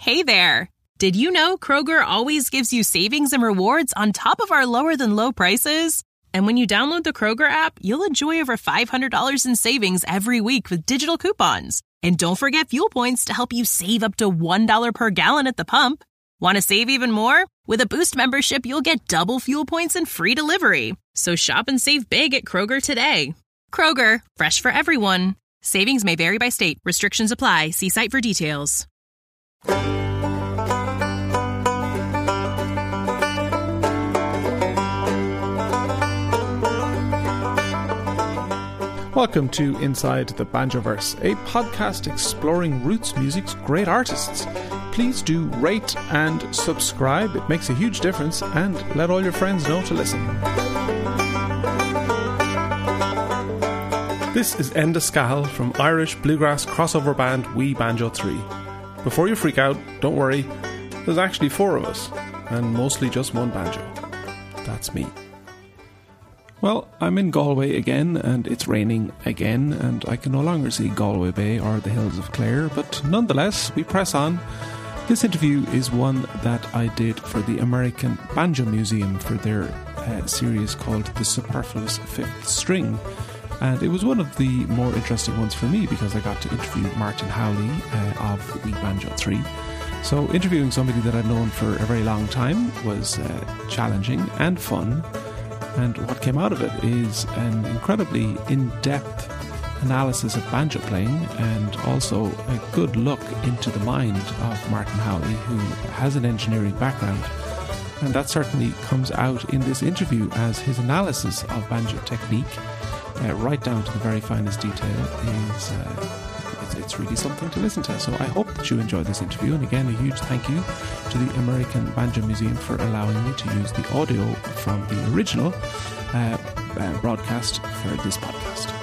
Hey there! Did you know Kroger always gives you savings and rewards on top of our lower-than-low prices? And when you download the Kroger app, you'll enjoy over $500 in savings every week with digital coupons. And don't forget fuel points to help you save up to $1 per gallon at the pump. Want to save even more? With a Boost membership, you'll get double fuel points and free delivery. So shop and save big at Kroger today. Kroger, fresh for everyone. Savings may vary by state. Restrictions apply. See site for details. Welcome to Inside the Banjoverse, a podcast exploring roots music's great artists. Please do rate and subscribe. It makes a huge difference, and let all your friends know to listen. This is Enda Scahill from Irish bluegrass crossover band We Banjo 3. Before you freak out, don't worry, there's actually 4 of us, and mostly just one banjo. That's me. Well, I'm in Galway again, and it's raining again, and I can no longer see Galway Bay or the hills of Clare, but nonetheless, we press on. This interview is one that I did for the American Banjo Museum for their series called The Superfluous Fifth String, and it was one of the more interesting ones for me because I got to interview Martin Howley of We Banjo 3. So interviewing somebody that I'd known for a very long time was challenging and fun. And what came out of it is an incredibly in-depth analysis of banjo playing and also a good look into the mind of Martin Howley, who has an engineering background. And that certainly comes out in this interview as his analysis of banjo technique, right down to the very finest detail, is it's really something to listen to. So I hope that you enjoy this interview, and again a huge thank you to the American Banjo Museum for allowing me to use the audio from the original broadcast for this podcast.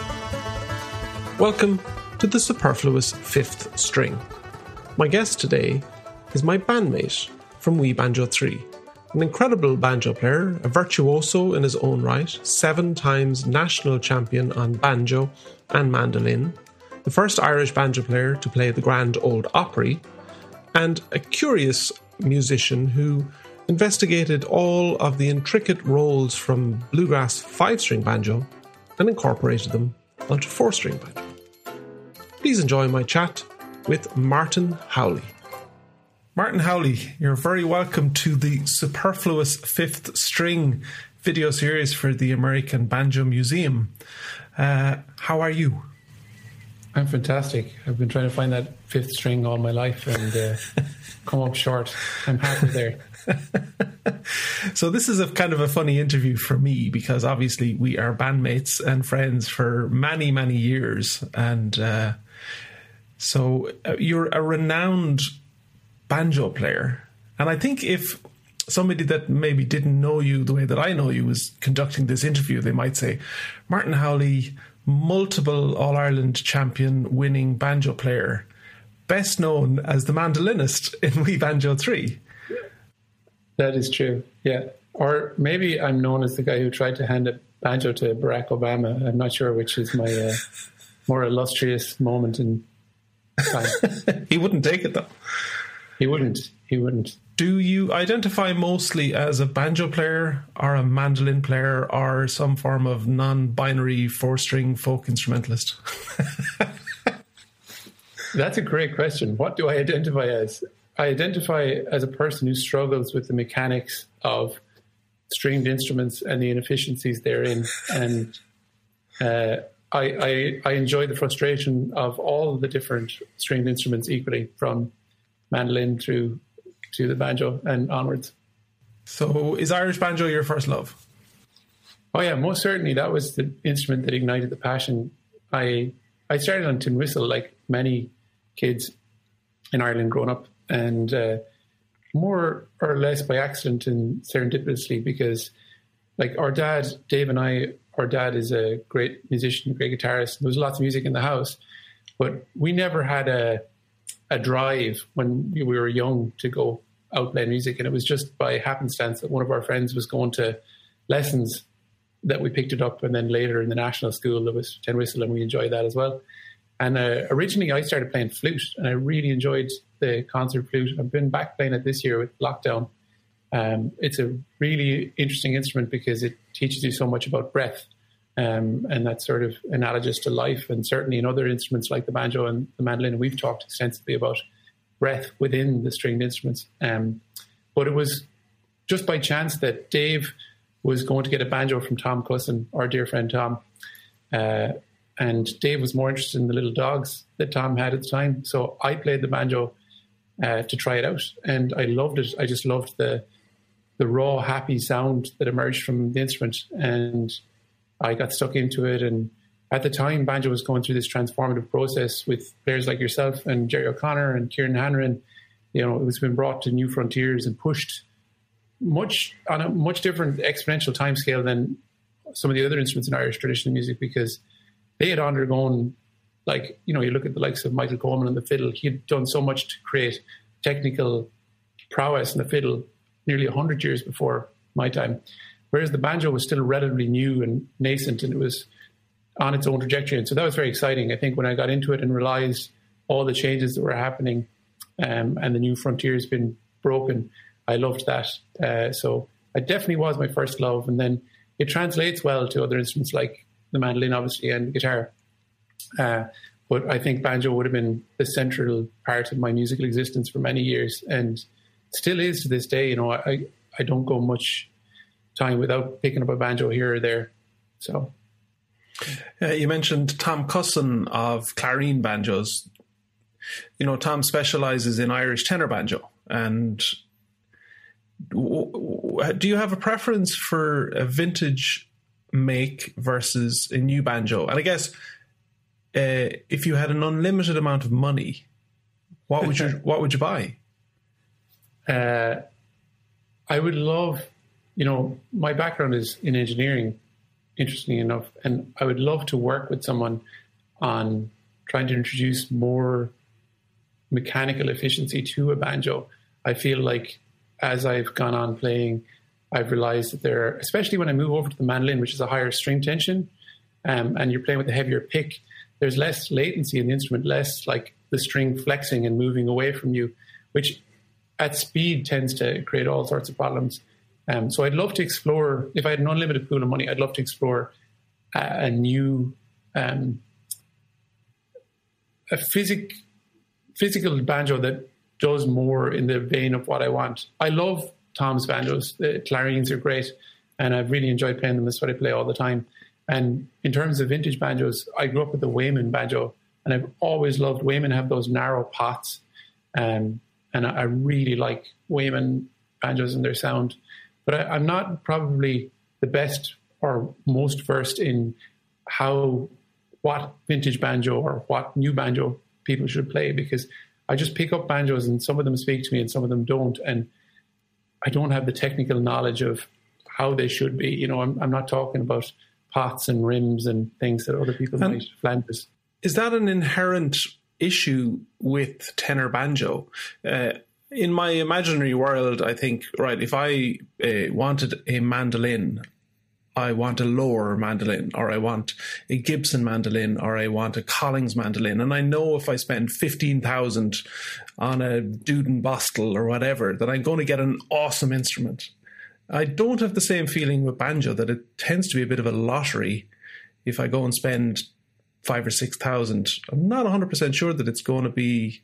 Welcome to The Superfluous Fifth String. My guest today is my bandmate from We Banjo 3, an incredible banjo player, a virtuoso in his own right, 7 times national champion on banjo and mandolin, the first Irish banjo player to play the Grand Ole Opry, and a curious musician who investigated all of the intricate roles from bluegrass 5-string banjo and incorporated them onto 4-string banjo. Please enjoy my chat with Martin Howley. Martin Howley, you're very welcome to the Superfluous Fifth String video series for the American Banjo Museum. How are you? I'm fantastic. I've been trying to find that 5th string all my life and come up short. I'm happy there. So this is a kind of a funny interview for me because obviously we are bandmates and friends for many, many years. And so you're a renowned banjo player. And I think if somebody that maybe didn't know you the way that I know you was conducting this interview, they might say, Martin Howley, multiple All-Ireland champion winning banjo player, best known as the mandolinist in We Banjo 3. That is true, yeah. Or maybe I'm known as the guy who tried to hand a banjo to Barack Obama. I'm not sure which is my more illustrious moment in time. He wouldn't take it though. He wouldn't. Do you identify mostly as a banjo player or a mandolin player or some form of non-binary 4-string folk instrumentalist? That's a great question. What do I identify as? I identify as a person who struggles with the mechanics of stringed instruments and the inefficiencies therein. And I enjoy the frustration of all the different stringed instruments equally, from mandolin through to the banjo and onwards. So is Irish banjo your first love? Oh yeah, most certainly. That was the instrument that ignited the passion. I started on tin whistle like many kids in Ireland growing up, and more or less by accident and serendipitously, because like our dad, Dave and I, our dad is a great musician, a great guitarist. There was lots of music in the house, but we never had a drive when we were young to go out playing music. And it was just by happenstance that one of our friends was going to lessons that we picked it up. And then later in the national school, there was tin whistle, and we enjoyed that as well. And originally I started playing flute, and I really enjoyed the concert flute. I've been back playing it this year with lockdown. It's a really interesting instrument because it teaches you so much about breath. And that's sort of analogous to life. And certainly in other instruments like the banjo and the mandolin, we've talked extensively about breath within the stringed instruments. But it was just by chance that Dave was going to get a banjo from Tom Cusson, our dear friend Tom. And Dave was more interested in the little dogs that Tom had at the time. So I played the banjo to try it out. And I loved it. I just loved the raw, happy sound that emerged from the instrument. And I got stuck into it. And at the time, banjo was going through this transformative process with players like yourself and Jerry O'Connor and Kieran Hanrahan. You know, it was been brought to new frontiers and pushed on a much different exponential timescale than some of the other instruments in Irish traditional music, because they had undergone, like, you know, you look at the likes of Michael Coleman and the fiddle. He had done so much to create technical prowess in the fiddle nearly 100 years before my time. Whereas the banjo was still relatively new and nascent, and it was on its own trajectory. And so that was very exciting. I think when I got into it and realized all the changes that were happening and the new frontiers been broken, I loved that. So it definitely was my first love. And then it translates well to other instruments like the mandolin, obviously, and the guitar. But I think banjo would have been the central part of my musical existence for many years, and still is to this day. You know, I don't go much time without picking up a banjo here or there. So you mentioned Tom Cusson of Clarine Banjos. You know, Tom specializes in Irish tenor banjo. And do you have a preference for a vintage make versus a new banjo? And I guess if you had an unlimited amount of money, what would you buy? I would love, you know, my background is in engineering, interestingly enough, and I would love to work with someone on trying to introduce more mechanical efficiency to a banjo. I feel like as I've gone on playing, I've realized that there, especially when I move over to the mandolin, which is a higher string tension, and you're playing with a heavier pick, there's less latency in the instrument, less like the string flexing and moving away from you, which at speed tends to create all sorts of problems. So I'd love to explore, if I had an unlimited pool of money, I'd love to explore a new physical banjo that does more in the vein of what I want. I love Tom's banjos. The clarines are great, and I've really enjoyed playing them. That's what I play all the time. And in terms of vintage banjos, I grew up with the Wayman banjo, and I've always loved Wayman have those narrow pots. And I really like Wayman banjos and their sound. But I'm not probably the best or most versed in what vintage banjo or what new banjo people should play, because I just pick up banjos and some of them speak to me and some of them don't. And I don't have the technical knowledge of how they should be. You know, I'm not talking about pots and rims and things that other people might flanges. Is that an inherent issue with tenor banjo? In my imaginary world, I think, right, if I wanted a mandolin, I want a lower mandolin, or I want a Gibson mandolin, or I want a Collings mandolin. And I know if I spend 15,000 on a Duden Bostel or whatever, that I'm going to get an awesome instrument. I don't have the same feeling with banjo, that it tends to be a bit of a lottery. If I go and spend 5,000 or 6,000, I'm not 100% sure that it's going to be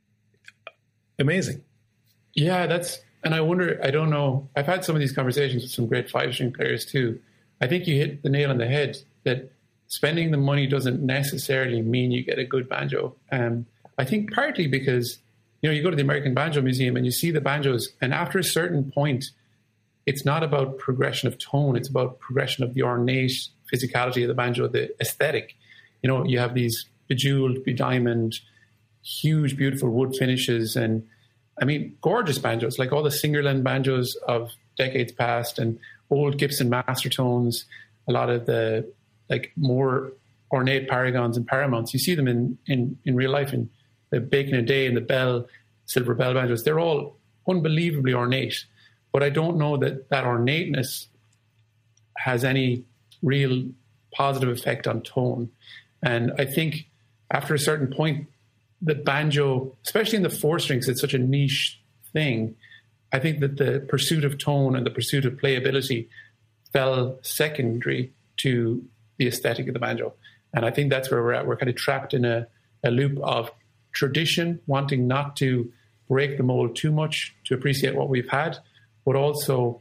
amazing. Yeah, and I wonder, I don't know, I've had some of these conversations with some great 5-string players too. I think you hit the nail on the head that spending the money doesn't necessarily mean you get a good banjo. I think partly because, you know, you go to the American Banjo Museum and you see the banjos, and after a certain point, it's not about progression of tone, it's about progression of the ornate physicality of the banjo, the aesthetic. You know, you have these bejeweled, bediamonded, huge, beautiful wood finishes, and I mean, gorgeous banjos, like all the Singerland banjos of decades past and old Gibson master tones, a lot of the like more ornate paragons and paramounts. You see them in real life in the Bacon a Day and the Bell, Silver Bell banjos. They're all unbelievably ornate, but I don't know that ornateness has any real positive effect on tone. And I think after a certain point, the banjo, especially in the 4 strings, it's such a niche thing. I think that the pursuit of tone and the pursuit of playability fell secondary to the aesthetic of the banjo. And I think that's where we're at. We're kind of trapped in a loop of tradition, wanting not to break the mold too much to appreciate what we've had, but also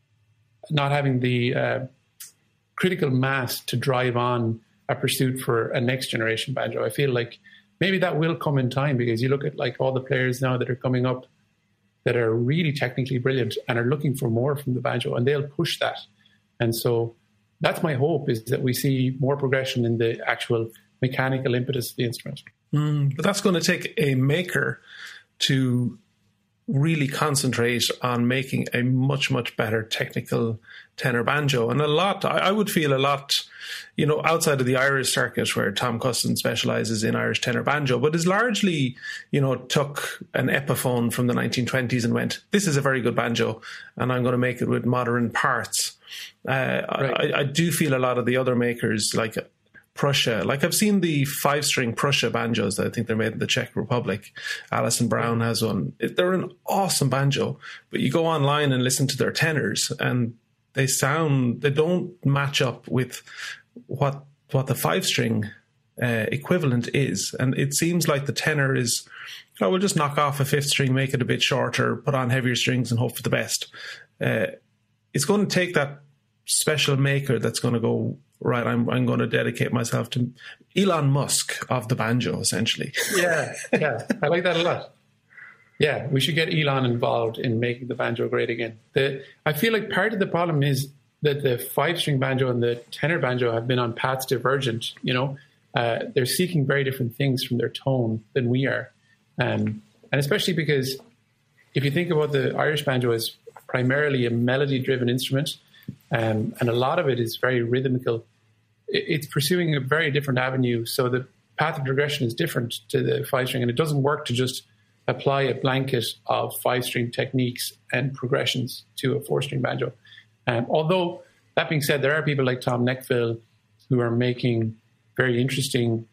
not having the critical mass to drive on a pursuit for a next generation banjo. I feel like maybe that will come in time, because you look at like all the players now that are coming up that are really technically brilliant and are looking for more from the banjo, and they'll push that. And so that's my hope, is that we see more progression in the actual mechanical impetus of the instrument. But that's going to take a maker to really concentrate on making a much, much better technical tenor banjo. And I would feel a lot, outside of the Irish circuit, where Tom Cusson specialises in Irish tenor banjo, but is largely, took an Epiphone from the 1920s and went, this is a very good banjo, and I'm going to make it with modern parts. Right. I do feel a lot of the other makers, like Prussia, like I've seen the 5-string Prussia banjos that I think they're made in the Czech Republic. Alison Brown has one. They're an awesome banjo, but you go online and listen to their tenors and they don't match up with what the 5-string equivalent is. And it seems like the tenor is, we'll just knock off a 5th string, make it a bit shorter, put on heavier strings and hope for the best. It's going to take that special maker that's going to go, right, I'm going to dedicate myself to Elon Musk of the banjo, essentially. Yeah. I like that a lot. Yeah, we should get Elon involved in making the banjo great again. I feel like part of the problem is that the 5-string banjo and the tenor banjo have been on paths divergent. They're seeking very different things from their tone than we are. And especially because if you think about the Irish banjo as primarily a melody-driven instrument, and a lot of it is very rhythmical, it's pursuing a very different avenue. So the path of progression is different to the 5-string, and it doesn't work to just apply a blanket of 5-string techniques and progressions to a 4-string banjo. Although, that being said, there are people like Tom Neckville who are making very interesting,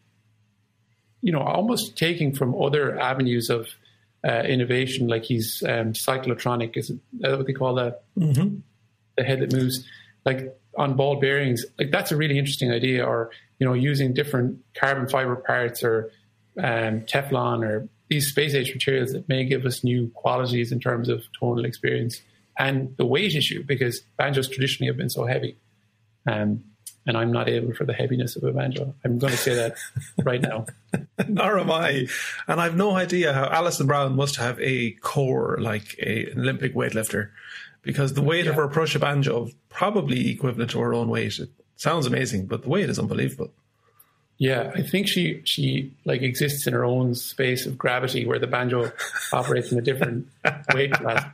almost taking from other avenues of innovation, like he's cyclotronic, is that what they call that? Mm-hmm. The head that moves, like on ball bearings, like that's a really interesting idea. Or, using different carbon fiber parts or Teflon or these space age materials that may give us new qualities in terms of tonal experience and the weight issue, because banjos traditionally have been so heavy. And I'm not able for the heaviness of a banjo. I'm going to say that right now. Nor am I. And I've no idea how Alison Brown must have a core like an Olympic weightlifter, because the weight of her Prussia banjo probably equivalent to her own weight. It sounds amazing, but the weight is unbelievable. Yeah, I think she like exists in her own space of gravity, where the banjo operates in a different weight class.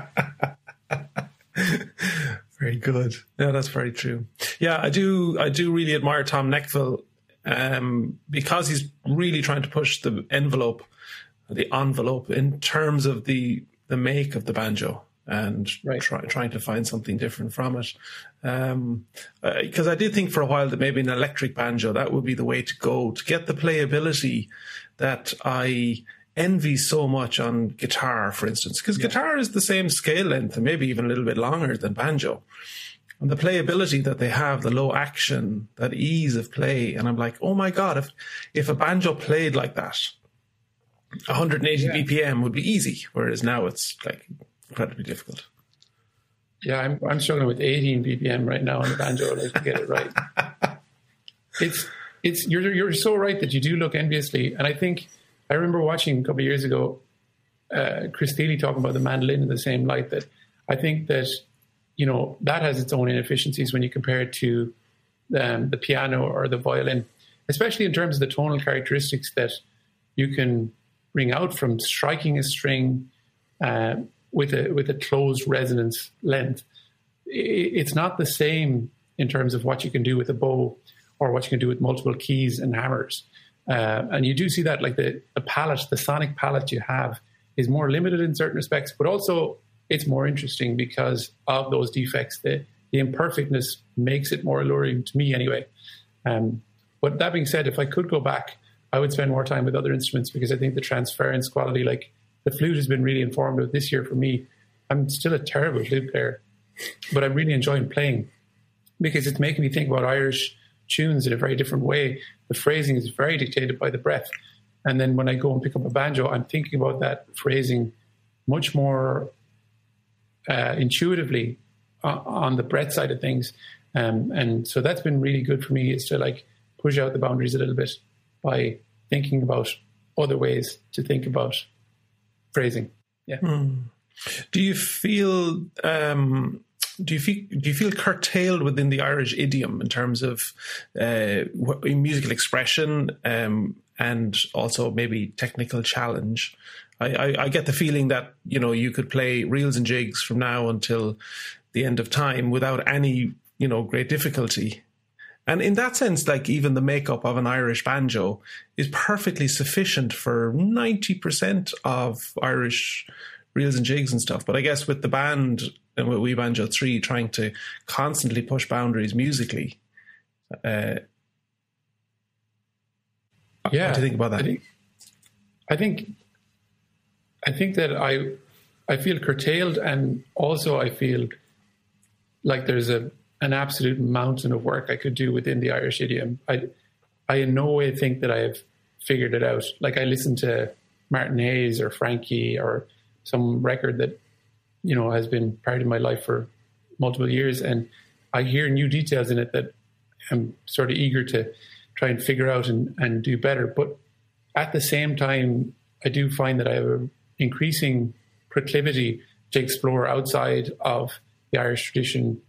Very good. Yeah, that's very true. Yeah, I do really admire Tom Neckville because he's really trying to push the envelope in terms of the make of the banjo. And right. trying to find something different from it. Because I did think for a while that maybe an electric banjo, that would be the way to go, to get the playability that I envy so much on guitar, for instance. Because guitar is the same scale length and maybe even a little bit longer than banjo. And the playability that they have, the low action, that ease of play. And I'm like, oh my God, if a banjo played like that, 180 BPM would be easy. Whereas now it's like incredibly difficult. Yeah, I'm struggling with 18 BPM right now on the banjo, like to get it right. It's you're so right that you do look enviously, and I remember watching a couple of years ago Chris Thiele talking about the mandolin in the same light, that I think that that has its own inefficiencies when you compare it to the piano or the violin, especially in terms of the tonal characteristics that you can bring out from striking a string with a closed resonance length. It's not the same in terms of what you can do with a bow or what you can do with multiple keys and hammers. And you do see that, like the palette, the sonic palette you have is more limited in certain respects, but also it's more interesting because of those defects. The imperfectness makes it more alluring to me anyway. But that being said, if I could go back, I would spend more time with other instruments because I think the transference quality, like the flute has been really informative this year for me. I'm still a terrible flute player, but I'm really enjoying playing because it's making me think about Irish tunes in a very different way. The phrasing is very dictated by the breath. And then when I go and pick up a banjo, I'm thinking about that phrasing much more intuitively on the breath side of things. And so that's been really good for me, is to like push out the boundaries a little bit by thinking about other ways to think about phrasing. Yeah. Do you feel curtailed within the Irish idiom in terms of musical expression and also maybe technical challenge? I get the feeling that, you could play reels and jigs from now until the end of time without any, great difficulty. And in that sense, like even the makeup of an Irish banjo is perfectly sufficient for 90% of Irish reels and jigs and stuff. But I guess with the band and with We Banjo 3 trying to constantly push boundaries musically, what do you think about that? I think that I feel curtailed, and also I feel like there's an absolute mountain of work I could do within the Irish idiom. I in no way think that I have figured it out. Like I listen to Martin Hayes or Frankie or some record that, has been part of my life for multiple years, and I hear new details in it that I'm sort of eager to try and figure out and do better. But at the same time, I do find that I have an increasing proclivity to explore outside of the Irish tradition.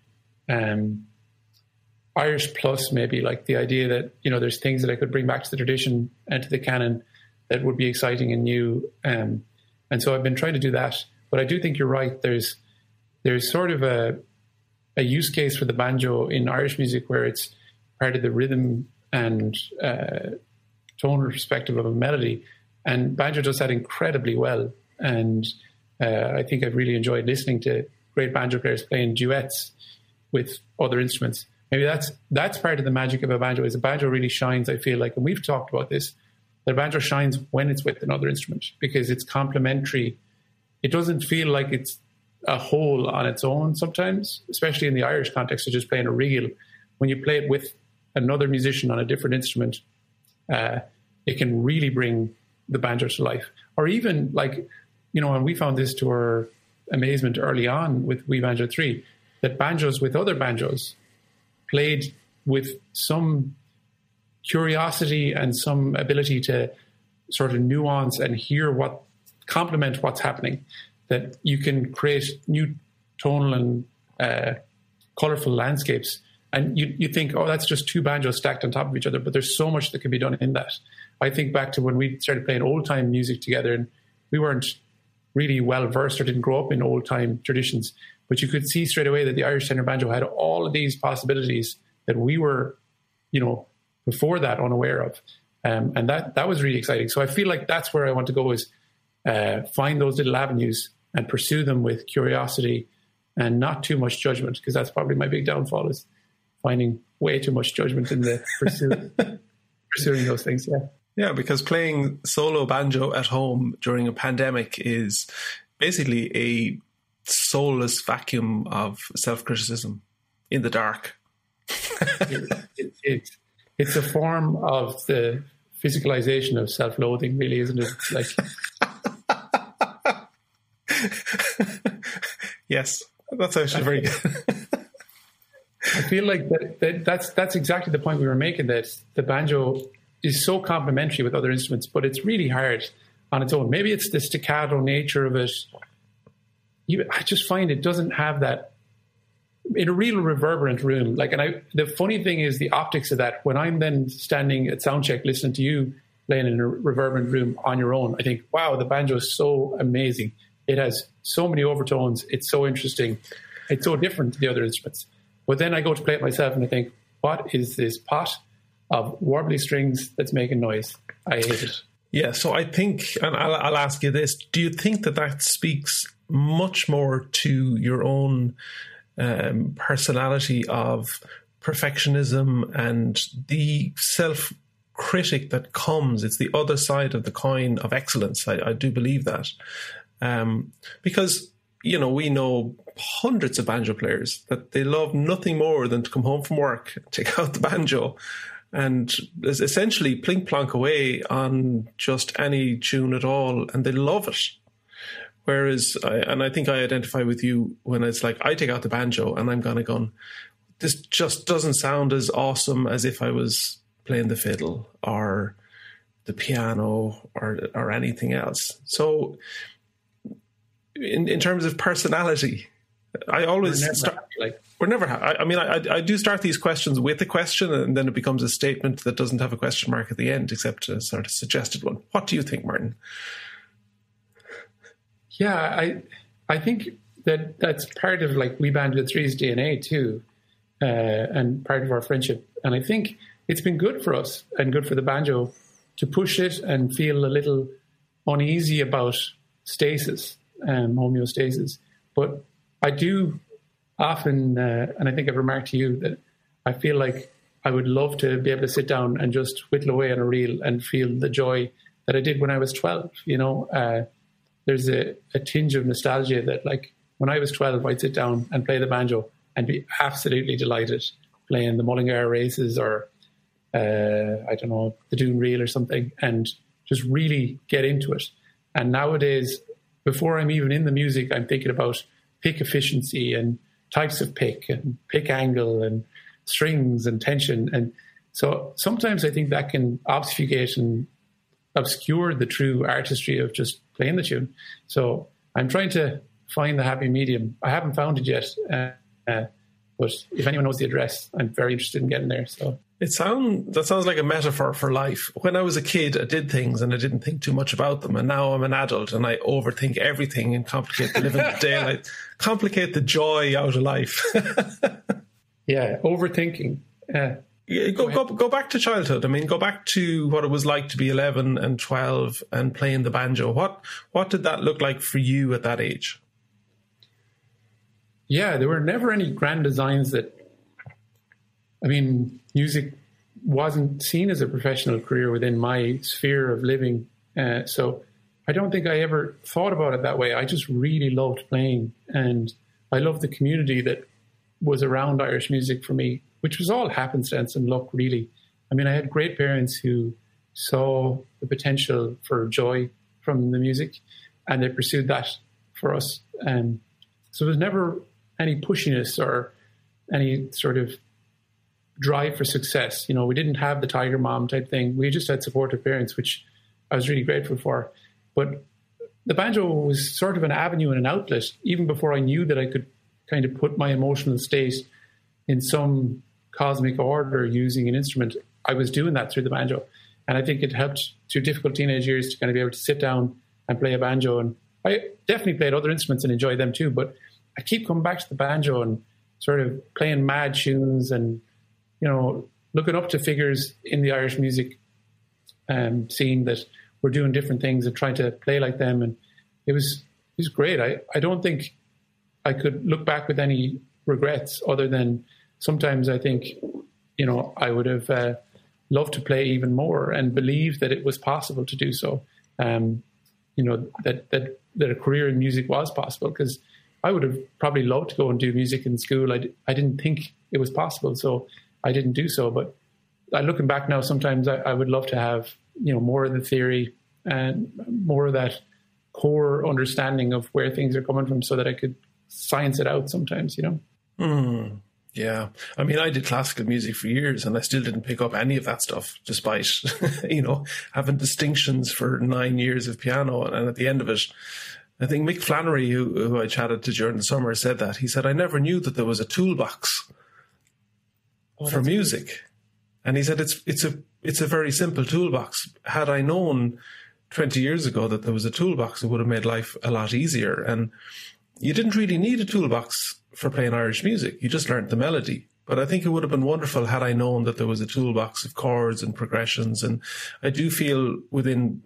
Irish plus, maybe, like the idea that, there's things that I could bring back to the tradition and to the canon that would be exciting and new. And so I've been trying to do that. But I do think you're right. There's sort of a use case for the banjo in Irish music where it's part of the rhythm and tonal perspective of a melody. And banjo does that incredibly well. And I think I've really enjoyed listening to great banjo players playing duets with other instruments. Maybe that's part of the magic of a banjo, is a banjo really shines, I feel like, and we've talked about this, that a banjo shines when it's with another instrument because it's complementary. It doesn't feel like it's a whole on its own sometimes, especially in the Irish context of just playing a reel. When you play it with another musician on a different instrument, it can really bring the banjo to life. Or even like, and we found this to our amazement early on with We Banjo 3, that banjos with other banjos played with some curiosity and some ability to sort of nuance and hear complement what's happening, that you can create new tonal and colorful landscapes. And you think, oh, that's just two banjos stacked on top of each other, but there's so much that can be done in that. I think back to when we started playing old time music together, and we weren't really well versed or didn't grow up in old time traditions, but you could see straight away that the Irish tenor banjo had all of these possibilities that we were, before that unaware of. And that was really exciting. So I feel like that's where I want to go, is find those little avenues and pursue them with curiosity and not too much judgment, because that's probably my big downfall, is finding way too much judgment in the pursuing those things. Yeah, because playing solo banjo at home during a pandemic is basically a soulless vacuum of self-criticism in the dark. It's a form of the physicalization of self-loathing, really, isn't it? Like, yes, that's actually very good. I feel like that's exactly the point we were making, that the banjo is so complementary with other instruments, but it's really hard on its own. Maybe it's the staccato nature of it. I just find it doesn't have that in a real reverberant room. Like, and the funny thing is the optics of that. When I'm then standing at soundcheck listening to you playing in a reverberant room on your own, I think, wow, the banjo is so amazing. It has so many overtones. It's so interesting. It's so different to the other instruments. But then I go to play it myself and I think, what is this pot of warbly strings that's making noise? I hate it. Yeah, so I think, and I'll ask you this, do you think that speaks much more to your own personality of perfectionism and the critic that comes. It's the other side of the coin of excellence. I do believe that. Because, we know hundreds of banjo players that they love nothing more than to come home from work, take out the banjo, and essentially plink plonk away on just any tune at all, and they love it. Whereas, I think I identify with you when it's like I take out the banjo and I'm kind of going, this just doesn't sound as awesome as if I was playing the fiddle or the piano or anything else. So, in terms of personality, I always we're never happy. I do start these questions with a question, and then it becomes a statement that doesn't have a question mark at the end, except a sort of suggested one. What do you think, Martin? Yeah, I think that's part of like We Banjo 3's DNA too, and part of our friendship. And I think it's been good for us and good for the banjo to push it and feel a little uneasy about stasis, homeostasis. But I do often, and I think I've remarked to you that I feel like I would love to be able to sit down and just whittle away on a reel and feel the joy that I did when I was 12. There's a tinge of nostalgia that, like, when I was 12, I'd sit down and play the banjo and be absolutely delighted playing the Mullingar races or, the Doon reel or something, and just really get into it. And nowadays, before I'm even in the music, I'm thinking about pick efficiency and types of pick and pick angle and strings and tension. And so sometimes I think that can obfuscate and obscure the true artistry of just playing the tune. So I'm trying to find the happy medium. I haven't found it yet, but if anyone knows the address, I'm very interested in getting there. So that sounds like a metaphor for life. When I was a kid, I did things and I didn't think too much about them, and now I'm an adult and I overthink everything and complicate the living daylight, complicate the joy out of life. Yeah, overthinking. Go back to childhood. I mean, go back to what it was like to be 11 and 12 and playing the banjo. What did that look like for you at that age? Yeah, there were never any grand designs music wasn't seen as a professional career within my sphere of living. So I don't think I ever thought about it that way. I just really loved playing, and I loved the community that was around Irish music for me, which was all happenstance and luck, really. I mean, I had great parents who saw the potential for joy from the music, and they pursued that for us. So there was never any pushiness or any sort of drive for success. We didn't have the Tiger Mom type thing. We just had supportive parents, which I was really grateful for. But the banjo was sort of an avenue and an outlet, even before I knew that I could kind of put my emotional state in some cosmic order using an instrument. I was doing that through the banjo. And I think it helped through difficult teenage years to kind of be able to sit down and play a banjo. And I definitely played other instruments and enjoyed them too, but I keep coming back to the banjo and sort of playing mad tunes and, looking up to figures in the Irish music scene that were doing different things and trying to play like them. And it was great. I don't think I could look back with any regrets other than sometimes I think, I would have loved to play even more and believe that it was possible to do so. That a career in music was possible, because I would have probably loved to go and do music in school. I didn't think it was possible, so I didn't do so. But looking back now, sometimes I would love to have, more of the theory and more of that core understanding of where things are coming from so that I could science it out sometimes, Yeah. I mean, I did classical music for years and I still didn't pick up any of that stuff, despite, having distinctions for 9 years of piano. And at the end of it, I think Mick Flannery, who I chatted to during the summer, said that. He said, I never knew that there was a toolbox for music. Good. And he said, it's a very simple toolbox. Had I known 20 years ago that there was a toolbox, it would have made life a lot easier. And you didn't really need a toolbox for playing Irish music. You just learned the melody. But I think it would have been wonderful had I known that there was a toolbox of chords and progressions. And I do feel within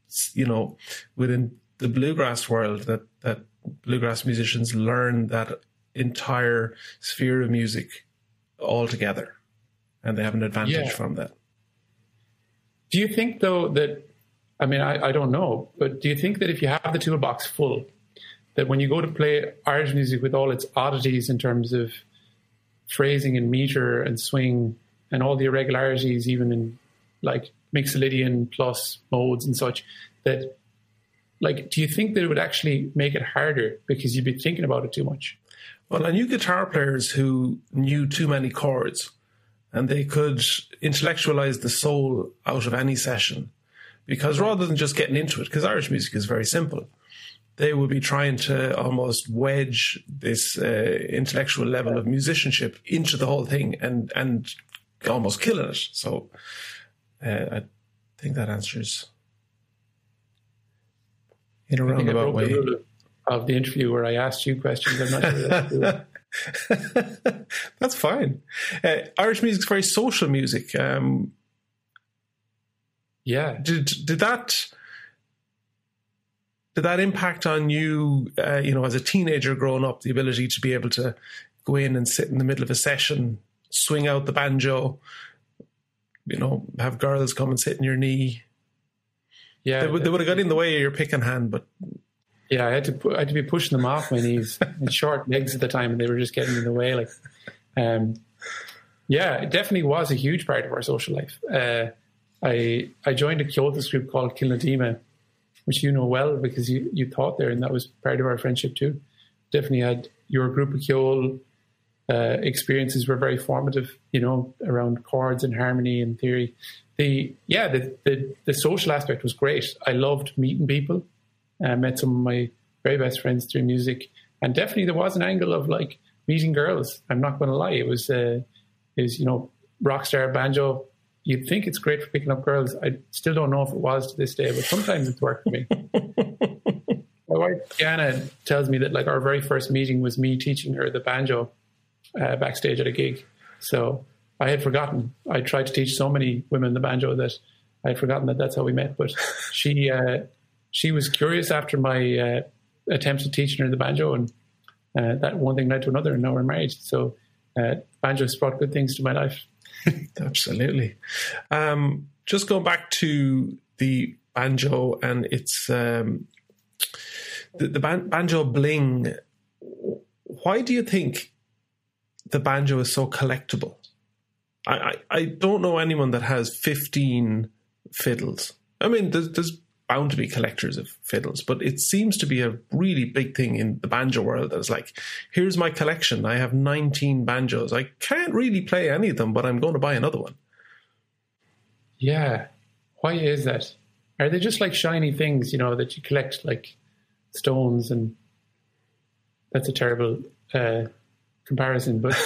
the bluegrass world that bluegrass musicians learn that entire sphere of music all together. And they have an advantage from that. Do you think, though, that, I mean, I don't know, but do you think that if you have the toolbox full, that when you go to play Irish music with all its oddities in terms of phrasing and meter and swing and all the irregularities, even in like Mixolydian plus modes and such, that, like, do you think that it would actually make it harder because you'd be thinking about it too much? Well, I knew guitar players who knew too many chords, and they could intellectualize the soul out of any session, because rather than just getting into it, because Irish music is very simple, they would be trying to almost wedge this intellectual level of musicianship into the whole thing and almost killing it. So I think that answers in a roundabout way. The rule of the interview where I asked you questions. I'm not sure that's true. That's fine. Irish music is very social music. Yeah. Did that impact on you, as a teenager growing up, the ability to be able to go in and sit in the middle of a session, swing out the banjo, have girls come and sit in your knee? Yeah. They would have got in the way of your picking hand, but... Yeah, I had to be pushing them off my knees and short legs at the time, and they were just getting in the way. Yeah, it definitely was a huge part of our social life. I joined a Kyoto group called Kilnadima, which you know well because you taught there, and that was part of our friendship too. Definitely had your group of Kyoto experiences were very formative, around chords and harmony and theory. The social aspect was great. I loved meeting people. I met some of my very best friends through music, and definitely there was an angle of like meeting girls. I'm not going to lie. It was rock star banjo. You'd think it's great for picking up girls. I still don't know if it was to this day, but sometimes it's worked for me. My wife, Diana, tells me that like our very first meeting was me teaching her the banjo backstage at a gig. So I had forgotten. I tried to teach so many women the banjo that I had forgotten that that's how we met. But she was curious after my attempts at teaching her the banjo, and that one thing led to another, and now we're married. So banjo has brought good things to my life. Absolutely. Just going back to the banjo and its the banjo bling, why do you think the banjo is so collectible? I don't know anyone that has 15 fiddles. I mean, there's bound to be collectors of fiddles, but it seems to be a really big thing in the banjo world. That's like, here's my collection. I have 19 banjos. I can't really play any of them, but I'm going to buy another one. Yeah. Why is that? Are they just like shiny things, that you collect like stones? And that's a terrible comparison, but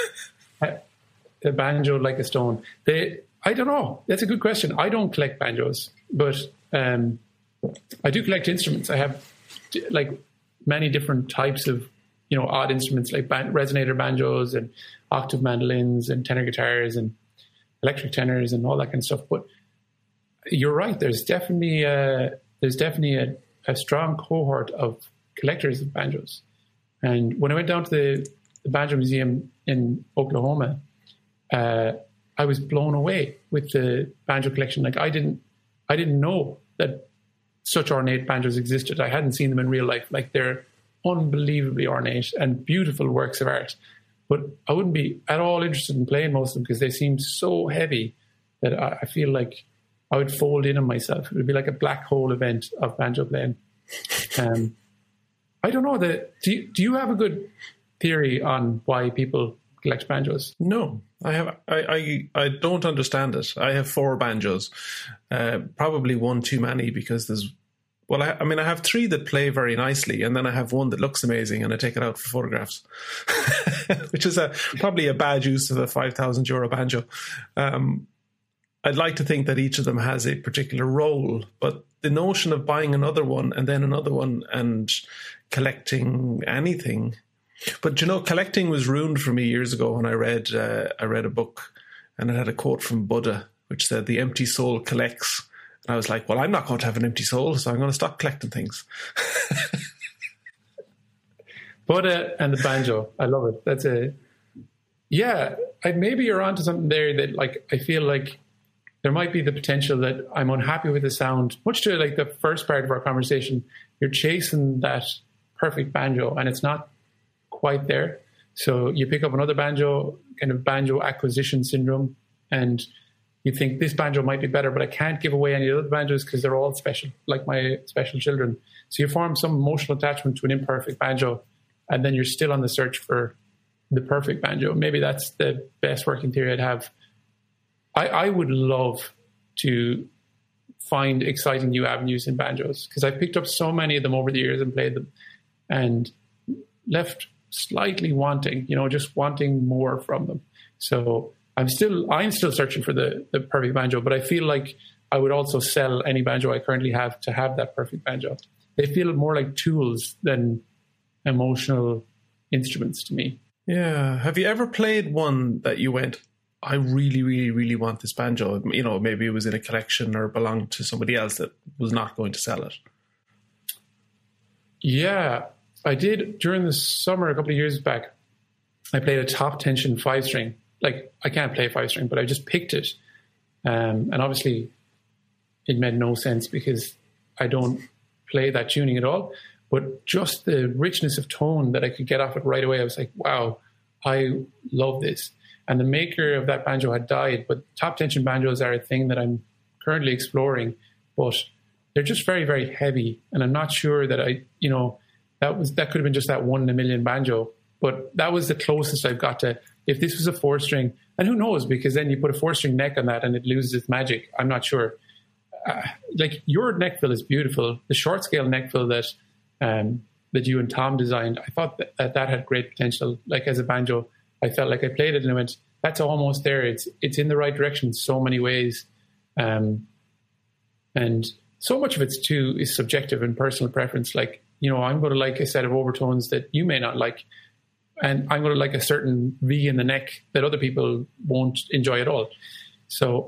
a banjo like a stone. I don't know. That's a good question. I don't collect banjos, but I do collect instruments. I have like many different types of, odd instruments like resonator banjos and octave mandolins and tenor guitars and electric tenors and all that kind of stuff. But you're right. There's definitely a strong cohort of collectors of banjos. And when I went down to the Banjo Museum in Oklahoma, I was blown away with the banjo collection. Like I didn't know that such ornate banjos existed. I hadn't seen them in real life. Like they're unbelievably ornate and beautiful works of art. But I wouldn't be at all interested in playing most of them because they seem so heavy that I feel like I would fold in on myself. It would be like a black hole event of banjo playing. I don't know. Do you have a good theory on why people collect banjos? No, I don't understand it. I have 4 banjos, probably one too many because I have 3 that play very nicely, and then I have one that looks amazing, and I take it out for photographs, which is probably a bad use of a €5,000 banjo. I'd like to think that each of them has a particular role, but the notion of buying another one and then another one and collecting anything. But collecting was ruined for me years ago when I read a book, and it had a quote from Buddha which said, "The empty soul collects." And I was like, well, I'm not going to have an empty soul, so I'm going to stop collecting things. Buddha and the banjo, I love it. Maybe you're onto something there that, like, I feel like there might be the potential that I'm unhappy with the sound. Much to like the first part of our conversation, you're chasing that perfect banjo and it's not quite there. So you pick up another banjo, kind of banjo acquisition syndrome, and you think this banjo might be better, but I can't give away any other banjos because they're all special, like my special children. So you form some emotional attachment to an imperfect banjo, and then you're still on the search for the perfect banjo. Maybe that's the best working theory I'd have. I would love to find exciting new avenues in banjos because I've picked up so many of them over the years and played them and left slightly wanting, just wanting more from them. So I'm still searching for the perfect banjo, but I feel like I would also sell any banjo I currently have to have that perfect banjo. They feel more like tools than emotional instruments to me. Yeah. Have you ever played one that you went, I really, really, really want this banjo? Maybe it was in a collection or belonged to somebody else that was not going to sell it. Yeah, I did during the summer a couple of years back. I played a top tension 5-string. Like, I can't play 5-string, but I just picked it. And obviously it made no sense because I don't play that tuning at all. But just the richness of tone that I could get off it right away, I was like, wow, I love this. And the maker of that banjo had died, but top tension banjos are a thing that I'm currently exploring, but they're just very, very heavy. And I'm not sure that that could have been just that 1 in a million banjo, but that was the closest I've got to, if this was a 4-string, and who knows, because then you put a 4-string neck on that and it loses its magic. I'm not sure. Like your neck fill is beautiful. The short scale neck fill that you and Tom designed, I thought that had great potential. Like as a banjo, I felt like I played it and I went, that's almost there. It's in the right direction in so many ways. And so much of it too is subjective and personal preference. Like, I'm going to like a set of overtones that you may not like. And I'm going to like a certain V in the neck that other people won't enjoy at all. So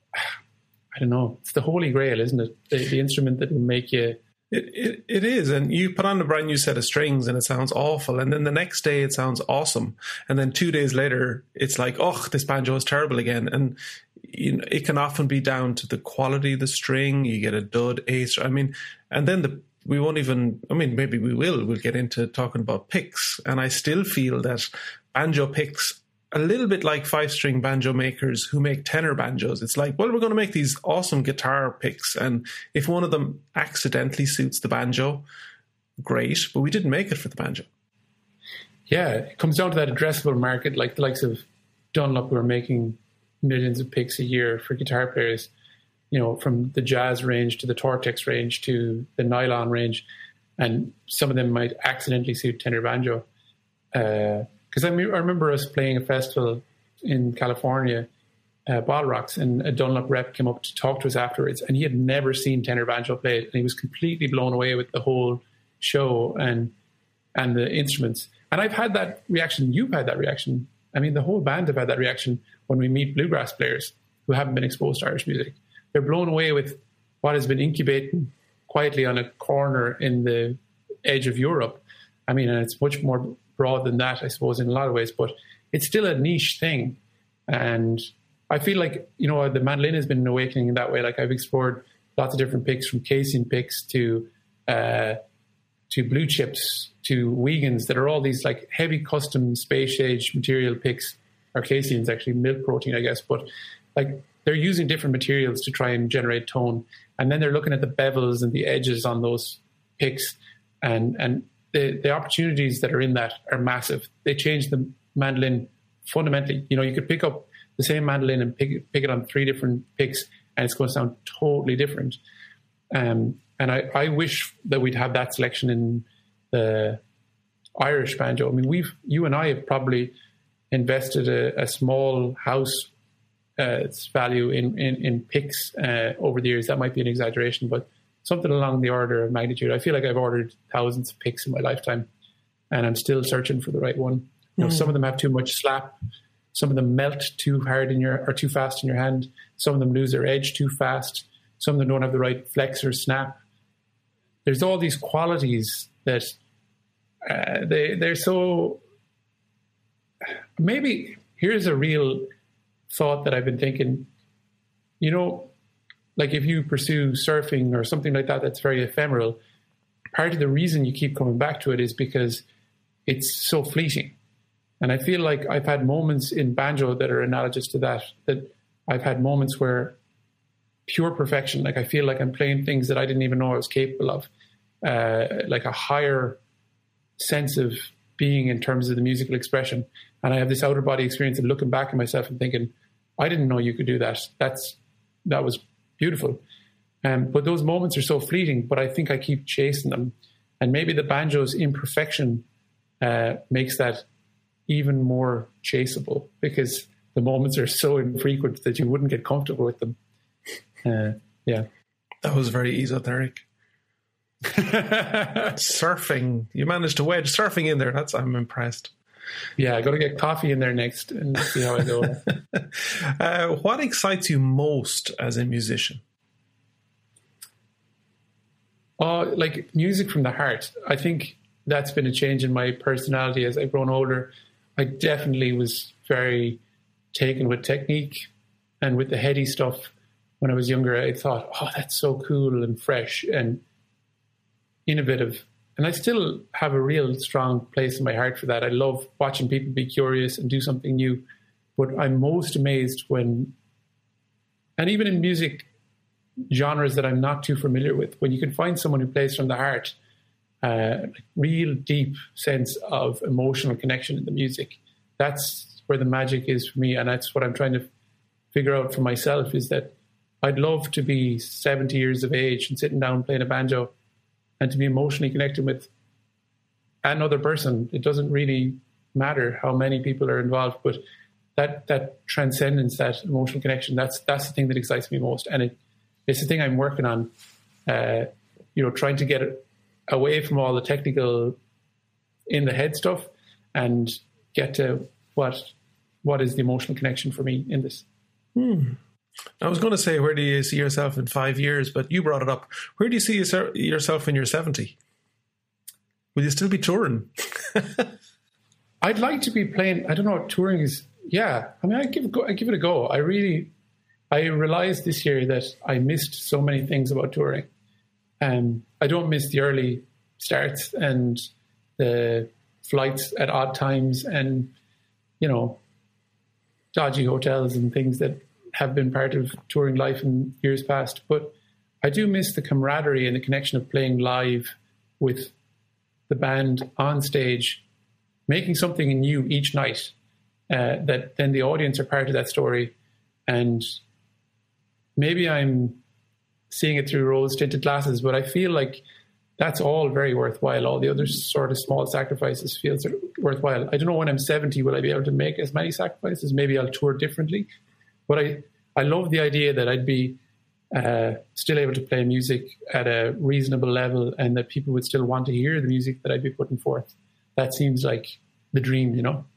I don't know. It's the holy grail, isn't it? The instrument that will make you... It is, and you put on a brand new set of strings and it sounds awful, and then the next day it sounds awesome, and then 2 days later it's like, oh, this banjo is terrible again. And it can often be down to the quality of the string. You get a dud, and then maybe we'll get into talking about picks, and I still feel that banjo picks, a little bit like 5-string banjo makers who make tenor banjos. It's like, well, we're going to make these awesome guitar picks, and if one of them accidentally suits the banjo, great, but we didn't make it for the banjo. Yeah, it comes down to that addressable market, like the likes of Dunlop, who are making millions of picks a year for guitar players, from the jazz range to the Tortex range to the nylon range, and some of them might accidentally suit tenor banjo. Because I remember us playing a festival in California, Bottle Rocks, and a Dunlop rep came up to talk to us afterwards, and he had never seen tenor banjo played, and he was completely blown away with the whole show and the instruments. And I've had that reaction. You've had that reaction. I mean, the whole band have had that reaction when we meet bluegrass players who haven't been exposed to Irish music. They're blown away with what has been incubating quietly on a corner in the edge of Europe. I mean, and it's much more broad than that, I suppose, in a lot of ways, but it's still a niche thing. And I feel like, the mandolin has been an awakening in that way. Like I've explored lots of different picks, from casein picks to blue chips to Wiegans, that are all these like heavy custom space age material picks, or casein's actually milk protein, I guess, but like they're using different materials to try and generate tone. And then they're looking at the bevels and the edges on those picks, and the opportunities that are in that are massive. They change the mandolin fundamentally. You could pick up the same mandolin and pick it on 3 different picks, and it's going to sound totally different. And I wish that we'd have that selection in the Irish banjo. I mean, you and I have probably invested a small house value in picks over the years. That might be an exaggeration, but something along the order of magnitude. I feel like I've ordered thousands of picks in my lifetime, and I'm still searching for the right one. Some of them have too much slap. Some of them melt too hard or too fast in your hand. Some of them lose their edge too fast. Some of them don't have the right flex or snap. There's all these qualities that they're so... Maybe here's a real thought that I've been thinking. like if you pursue surfing or something like that, that's very ephemeral. Part of the reason you keep coming back to it is because it's so fleeting. And I feel like I've had moments in banjo that are analogous to that I've had moments where pure perfection, like I feel like I'm playing things that I didn't even know I was capable of, like a higher sense of being in terms of the musical expression. And I have this outer body experience of looking back at myself and thinking, I didn't know you could do that. That was beautiful. But those moments are so fleeting, but I think I keep chasing them. And maybe the banjo's imperfection makes that even more chaseable, because the moments are so infrequent that you wouldn't get comfortable with them. Yeah. That was very esoteric. Surfing. You managed to wedge surfing in there. I'm impressed. Yeah, I got to get coffee in there next and see how I go. What excites you most as a musician? Like music from the heart. I think that's been a change in my personality as I've grown older. I definitely was very taken with technique and with the heady stuff. When I was younger, I thought, oh, that's so cool and fresh and innovative. And I still have a real strong place in my heart for that. I love watching people be curious and do something new. But I'm most amazed when, and even in music genres that I'm not too familiar with, when you can find someone who plays from the heart, real deep sense of emotional connection in the music. That's where the magic is for me. And that's what I'm trying to figure out for myself, is that I'd love to be 70 years of age and sitting down playing a banjo and to be emotionally connected with another person. It doesn't really matter how many people are involved, but that transcendence, that emotional connection, that's the thing that excites me most. And it's the thing I'm working on, trying to get it away from all the technical in the head stuff and get to what is the emotional connection for me in this. I was going to say, where do you see yourself in 5 years? But you brought it up. Where do you see yourself when you're 70? Will you still be touring? I'd like to be playing. I don't know what touring is. Yeah. I mean, I give it a go. I realized this year that I missed so many things about touring. I don't miss the early starts and the flights at odd times and, dodgy hotels and things that have been part of touring life in years past. But I do miss the camaraderie and the connection of playing live with the band on stage, making something new each night, that then the audience are part of that story. And maybe I'm seeing it through rose-tinted glasses, but I feel like that's all very worthwhile. All the other sort of small sacrifices feel worthwhile. I don't know when I'm 70, will I be able to make as many sacrifices? Maybe I'll tour differently. But I love the idea that I'd be still able to play music at a reasonable level and that people would still want to hear the music that I'd be putting forth. That seems like the dream,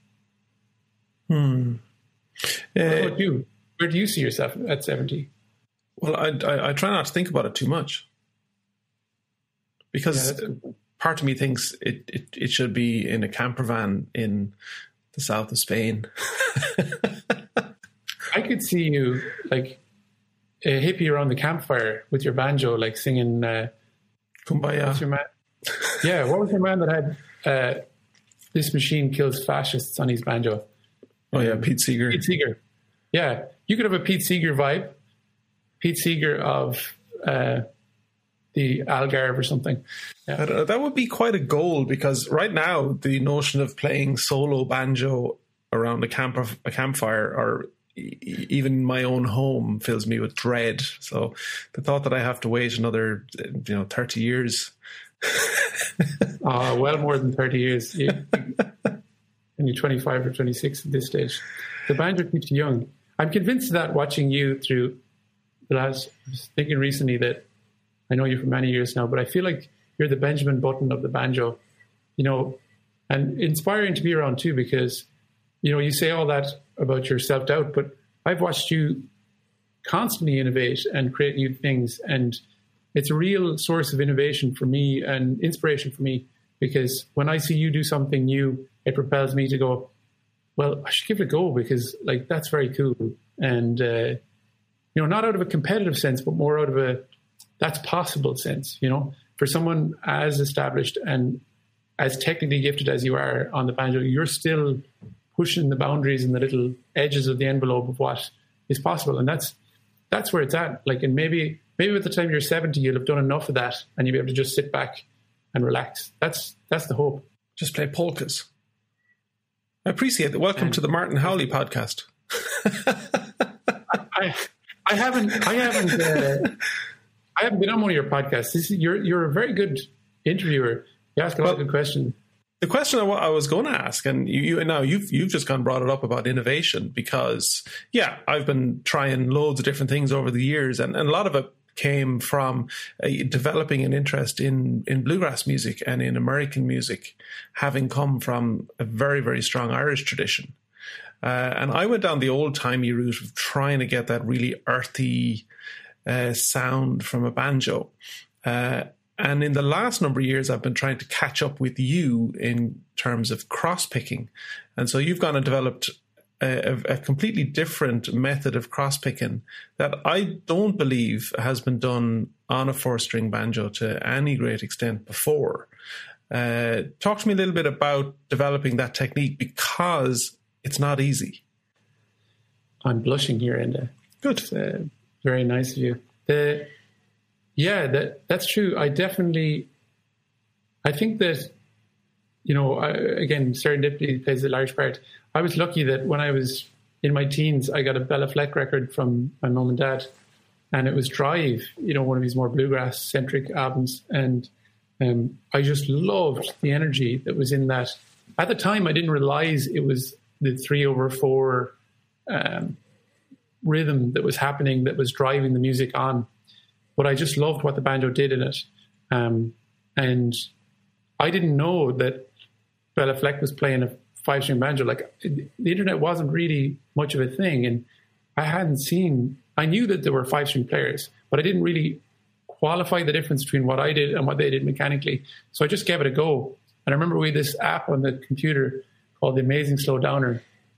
What about you? Where do you see yourself at 70? Well, I try not to think about it too much, because part of me thinks it should be in a camper van in the south of Spain. I could see you like a hippie around the campfire with your banjo, like singing Kumbaya. What's your man? Yeah, what was your man that had This Machine Kills Fascists on his banjo? Oh yeah, Pete Seeger. Pete Seeger. Yeah, you could have a Pete Seeger vibe. Pete Seeger of the Algarve or something. Yeah. That would be quite a goal, because right now the notion of playing solo banjo around a campfire or even my own home fills me with dread. So the thought that I have to wait another 30 years. Well more than 30 years. And you're 25 or 26 at this stage. The banjo keeps you young. I'm convinced of that watching you through the last, I was thinking recently that I know you for many years now, but I feel like you're the Benjamin Button of the banjo, and inspiring to be around too, because, you say all that about your self-doubt, but I've watched you constantly innovate and create new things. And it's a real source of innovation for me and inspiration for me, because when I see you do something new, it propels me to go, well, I should give it a go, because that's very cool. And not out of a competitive sense, but more out of a that's possible sense, for someone as established and as technically gifted as you are on the banjo, you're still pushing the boundaries and the little edges of the envelope of what is possible. And that's where it's at. Like, and maybe by the time you're 70, you'll have done enough of that and you'll be able to just sit back and relax. That's the hope. Just play polkas. I appreciate it. Welcome to the Martin Howley podcast. I haven't been on one of your podcasts. You're a very good interviewer. You ask a lot of good questions. The question I was going to ask, and you've just gone and brought it up about innovation, because I've been trying loads of different things over the years, and a lot of it came from developing an interest in bluegrass music and in American music, having come from a very, very strong Irish tradition. And I went down the old-timey route of trying to get that really earthy sound from a banjo. And in the last number of years, I've been trying to catch up with you in terms of cross-picking. And so you've gone and developed a completely different method of cross-picking that I don't believe has been done on a four-string banjo to any great extent before. Talk to me a little bit about developing that technique, because it's not easy. I'm blushing here, Enda. Good. Very nice of you. That's true. I think that, again, serendipity plays a large part. I was lucky that when I was in my teens, I got a Bella Fleck record from my mum and dad, and it was Drive, one of these more bluegrass-centric albums. And I just loved the energy that was in that. At the time, I didn't realize it was the 3/4 rhythm that was happening that was driving the music on. But I just loved what the banjo did in it. And I didn't know that Bella Fleck was playing a 5-string banjo. Like, the internet wasn't really much of a thing. And I knew that there were 5-string players, but I didn't really qualify the difference between what I did and what they did mechanically. So I just gave it a go. And I remember we had this app on the computer called the Amazing Slow Downer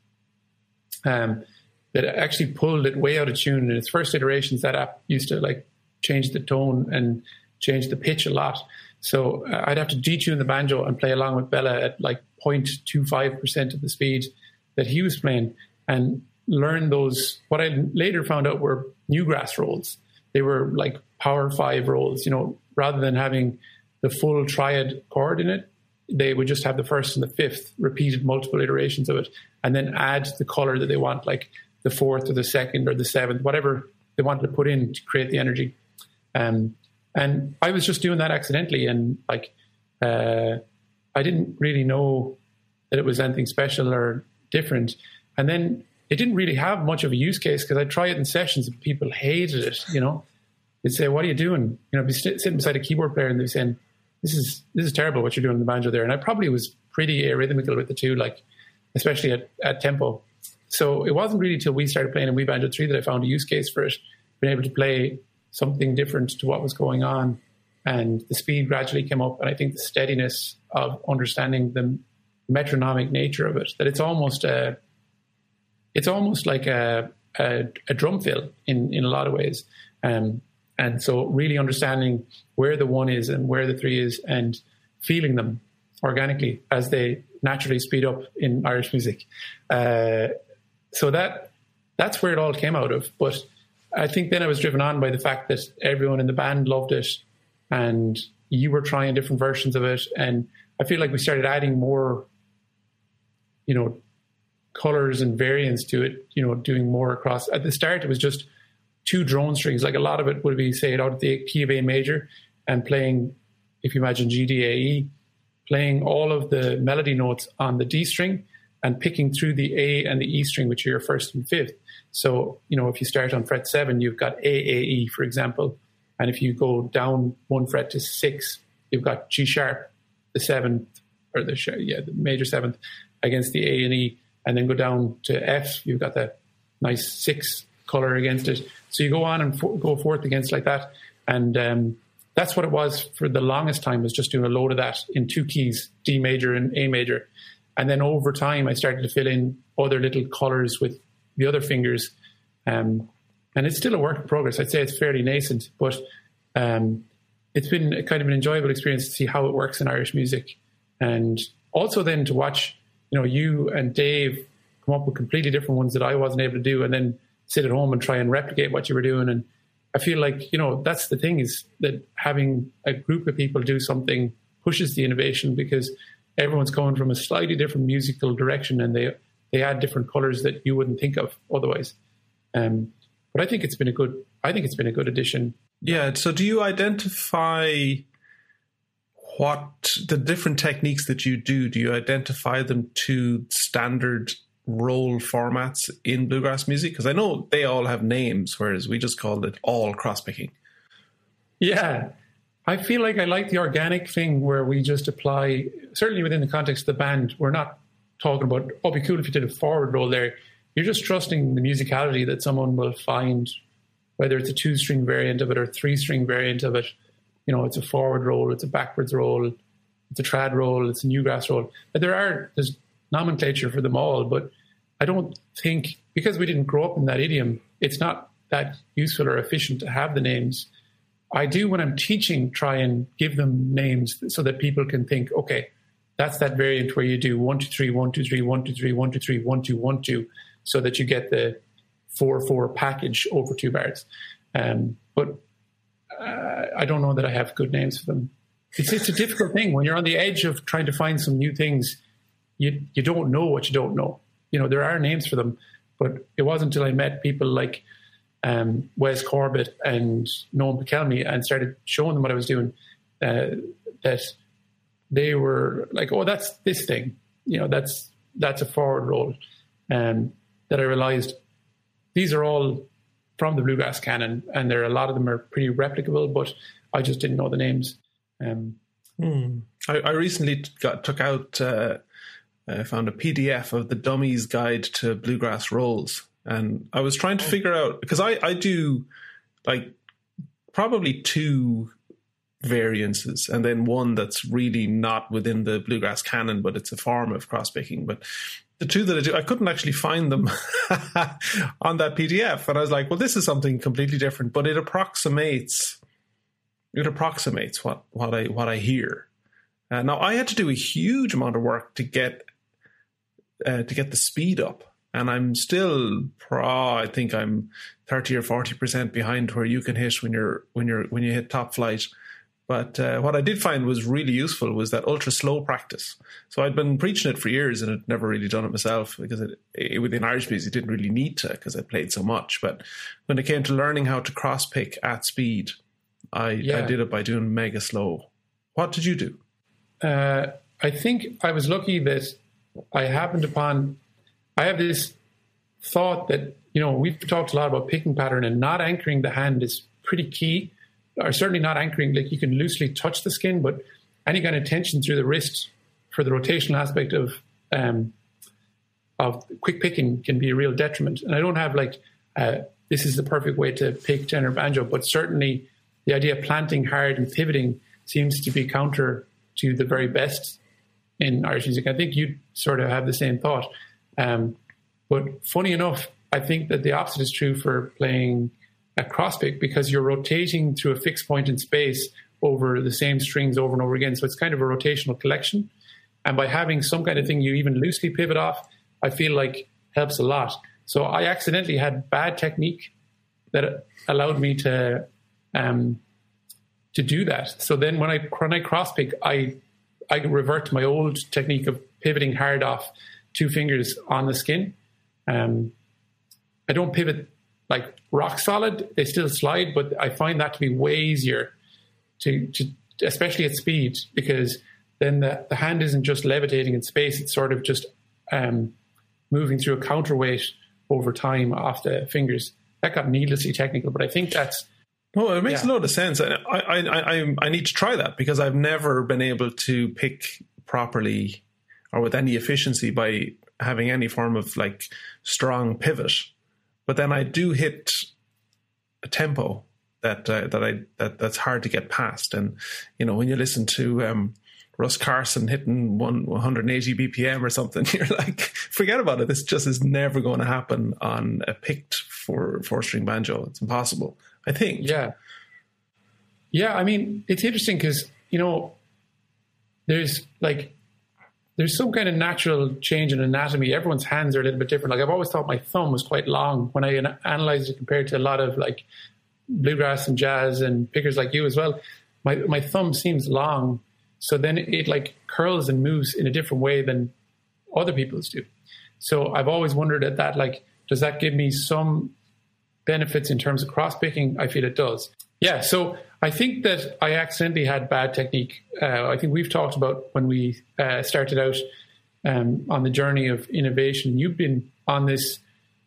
that actually pulled it way out of tune. In its first iterations, that app used to change the tone and change the pitch a lot. So I'd have to detune the banjo and play along with Bella at 0.25% of the speed that he was playing, and learn those, what I later found out were newgrass rolls. They were like power 5 rolls, rather than having the full triad chord in it. They would just have the first and the fifth, repeated multiple iterations of it, and then add the color that they want, like the fourth or the second or the seventh, whatever they wanted to put in to create the energy. And I was just doing that accidentally, and I didn't really know that it was anything special or different. And then it didn't really have much of a use case, because I tried it in sessions and people hated it. They'd say, "What are you doing?" I'd be sitting beside a keyboard player and they'd be saying, "This is terrible what you're doing on the banjo there." And I probably was pretty arrhythmical with the two, especially at tempo. So it wasn't really till we started playing in Wee Banjo 3 that I found a use case for it, being able to play something different to what was going on, and the speed gradually came up. And I think the steadiness of understanding the metronomic nature of it, that it's almost like a drum fill in a lot of ways. And so really understanding where the 1 is and where the 3 is, and feeling them organically as they naturally speed up in Irish music. So that's where it all came out of. But I think then I was driven on by the fact that everyone in the band loved it, and you were trying different versions of it. And I feel like we started adding more, colors and variants to it, doing more across. At the start, it was just 2 drone strings. Like, a lot of it would be, say, out of the key of A major and playing, if you imagine G, D, A, E, playing all of the melody notes on the D string and picking through the A and the E string, which are your first and fifth. So, if you start on fret 7, you've got A, E, for example. And if you go down 1 fret to 6, you've got G sharp, the 7th, or the major 7th against the A and E. And then go down to F, you've got that nice 6 color against it. So you go on and go forth against like that. And that's what it was for the longest time, was just doing a load of that in 2 keys, D major and A major. And then over time, I started to fill in other little colors with the other fingers. and it's still a work in progress. I'd say it's fairly nascent, but it's been kind of an enjoyable experience to see how it works in Irish music, and also then to watch, you and Dave come up with completely different ones that I wasn't able to do, and then sit at home and try and replicate what you were doing. And I feel like, that's the thing, is that having a group of people do something pushes the innovation, because everyone's coming from a slightly different musical direction, and they add different colors that you wouldn't think of otherwise. But I think it's been a good addition. Yeah. So do you identify what the different techniques that you do? Do you identify them to standard roll formats in bluegrass music? Because I know they all have names, whereas we just called it all cross-picking. Yeah. I feel like I like the organic thing where we just apply, certainly within the context of the band, we're not talking about, it'd be cool if you did a forward roll there. You're just trusting the musicality that someone will find, whether it's a 2-string variant of it or a 3-string variant of it. It's a forward roll, it's a backwards roll, it's a trad roll, it's a newgrass roll. But there's nomenclature for them all, but I don't think, because we didn't grow up in that idiom, it's not that useful or efficient to have the names. I do, when I'm teaching, try and give them names so that people can think, okay, that's that variant where you do 1 2 3 1 2 3 1 2 3 1 2 3 1 2 1 2, so that you get the 4/4 package over 2 bars. But I don't know that I have good names for them. It's a difficult thing when you're on the edge of trying to find some new things. You don't know what you don't know. There are names for them, but it wasn't until I met people like Wes Corbett and Noam Pikelmy and started showing them what I was doing that they were like, oh, that's this thing. That's a forward roll. That I realized these are all from the bluegrass canon, and a lot of them are pretty replicable, but I just didn't know the names. I recently took out... I found a PDF of the Dummies Guide to Bluegrass Rolls. And I was trying to figure out, because I do like probably 2 variances and then one that's really not within the bluegrass canon, but it's a form of cross-picking. But the 2 that I do, I couldn't actually find them on that PDF. And I was like, well, this is something completely different, but it approximates what I hear. Now, I had to do a huge amount of work to get the speed up, and I'm still I think I'm 30 or 40% behind where you can hit when you hit top flight. But what I did find was really useful was that ultra slow practice. So I'd been preaching it for years and had never really done it myself, because within Irish music, didn't really need to, because I played so much. But when it came to learning how to cross pick at speed, I did it by doing mega slow. What did you do? I think I was lucky that I have this thought that, we've talked a lot about picking pattern, and not anchoring the hand is pretty key, or certainly not anchoring, like you can loosely touch the skin, but any kind of tension through the wrist for the rotational aspect of quick picking can be a real detriment. And I don't have this is the perfect way to pick tenor banjo, but certainly the idea of planting hard and pivoting seems to be counter to the very best in Irish music. I think you sort of have the same thought. But funny enough, I think that the opposite is true for playing a cross-pick, because you're rotating through a fixed point in space over the same strings over and over again. So it's kind of a rotational collection. And by having some kind of thing you even loosely pivot off, I feel like helps a lot. So I accidentally had bad technique that allowed me to do that. So then when I cross-pick, I revert to my old technique of pivoting hard off 2 fingers on the skin. I don't pivot like rock solid. They still slide, but I find that to be way easier to especially at speed, because then the hand isn't just levitating in space. It's sort of just moving through a counterweight over time off the fingers. That got needlessly technical, but I think that's... Well, it makes a lot of sense. I need to try that, because I've never been able to pick properly or with any efficiency by having any form of strong pivot. But then I do hit a tempo that's hard to get past. And when you listen to Russ Carson hitting 180 BPM or something, you're like, forget about it. This just is never going to happen on a picked four-string banjo. It's impossible, I think. Yeah. I mean, it's interesting because, there's some kind of natural change in anatomy. Everyone's hands are a little bit different. Like I've always thought my thumb was quite long when I analyzed it compared to a lot of like bluegrass and jazz and pickers like you as well. My thumb seems long. So then it like curls and moves in a different way than other people's do. So I've always wondered at that, like, does that give me some benefits in terms of cross picking? I feel it does. Yeah. So I think that I accidentally had bad technique. I think we've talked about when we started out on the journey of innovation. You've been on this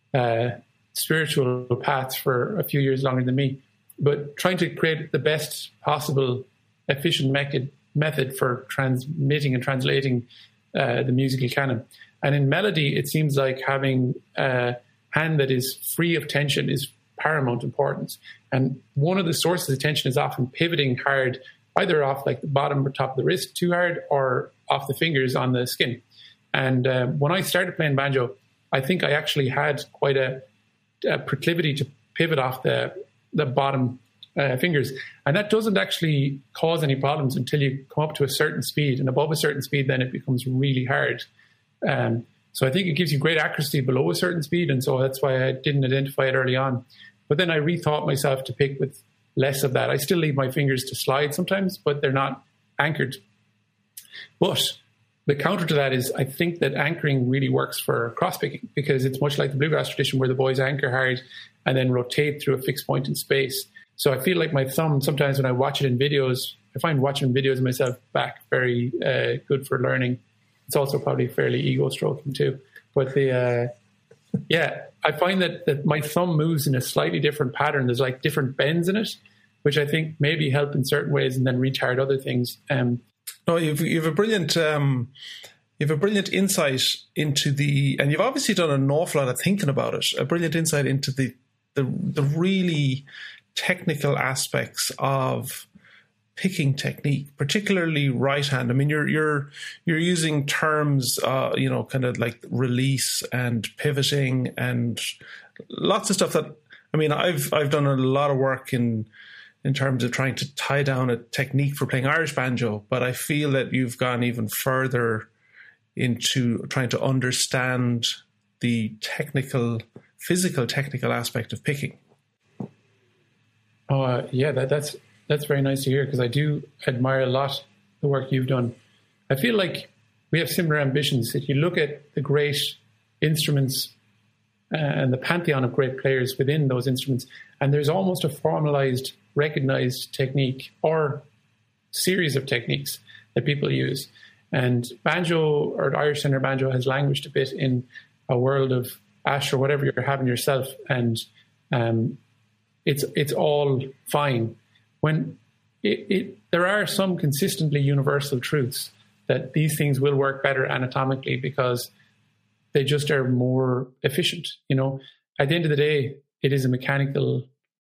spiritual path for a few years longer than me, but trying to create the best possible efficient method for transmitting and translating the musical canon. And in melody, it seems like having a hand that is free of tension is paramount importance. And one of the sources of tension is often pivoting hard, either off like the bottom or top of the wrist too hard, or off the fingers on the skin. And when I started playing banjo, I think I actually had quite a proclivity to pivot off the bottom fingers. And that doesn't actually cause any problems until you come up to a certain speed. And above a certain speed, then it becomes really hard. So I think it gives you great accuracy below a certain speed. And so that's why I didn't identify it early on. But then I rethought myself to pick with less of that. I still leave my fingers to slide sometimes, but they're not anchored. But the counter to that is I think that anchoring really works for cross-picking because it's much like the bluegrass tradition where the boys anchor hard and then rotate through a fixed point in space. So I feel like my thumb, sometimes when I watch it in videos, I find watching videos of myself back very good for learning. It's also probably fairly ego-stroking too. But I find that my thumb moves in a slightly different pattern. There's like different bends in it, which I think maybe help in certain ways and then retard other things. No, you've a brilliant insight into and you've obviously done an awful lot of thinking about it. A brilliant insight into the really technical aspects of picking technique, particularly right hand. I mean, you're using terms, kind of like release and pivoting and lots of stuff that, I mean, I've done a lot of work in terms of trying to tie down a technique for playing Irish banjo, but I feel that you've gone even further into trying to understand the physical technical aspect of picking. Oh, that's very nice to hear because I do admire a lot the work you've done. I feel like we have similar ambitions. If you look at the great instruments and the pantheon of great players within those instruments, and there's almost a formalized, recognized technique or series of techniques that people use. And banjo or Irish tenor banjo has languished a bit in a world of ash or whatever you're having yourself, and it's all fine. When there are some consistently universal truths that these things will work better anatomically because they just are more efficient. At the end of the day, it is a mechanical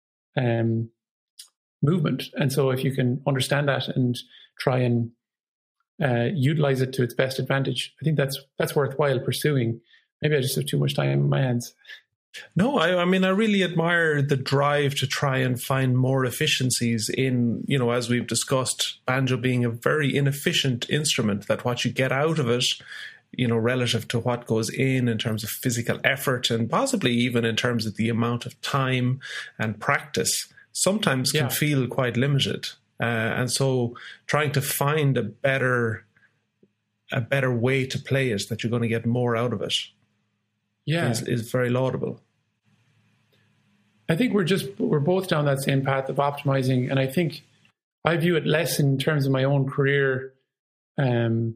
movement. And so if you can understand that and try and utilize it to its best advantage, I think that's worthwhile pursuing. Maybe I just have too much time in my hands. No, I mean, I really admire the drive to try and find more efficiencies in, as we've discussed, banjo being a very inefficient instrument, that what you get out of it, relative to what goes in terms of physical effort and possibly even in terms of the amount of time and practice, sometimes can feel quite limited. And so trying to find a better way to play it, that you're going to get more out of it, is very laudable. I think we're both down that same path of optimizing, and I think I view it less in terms of my own career. I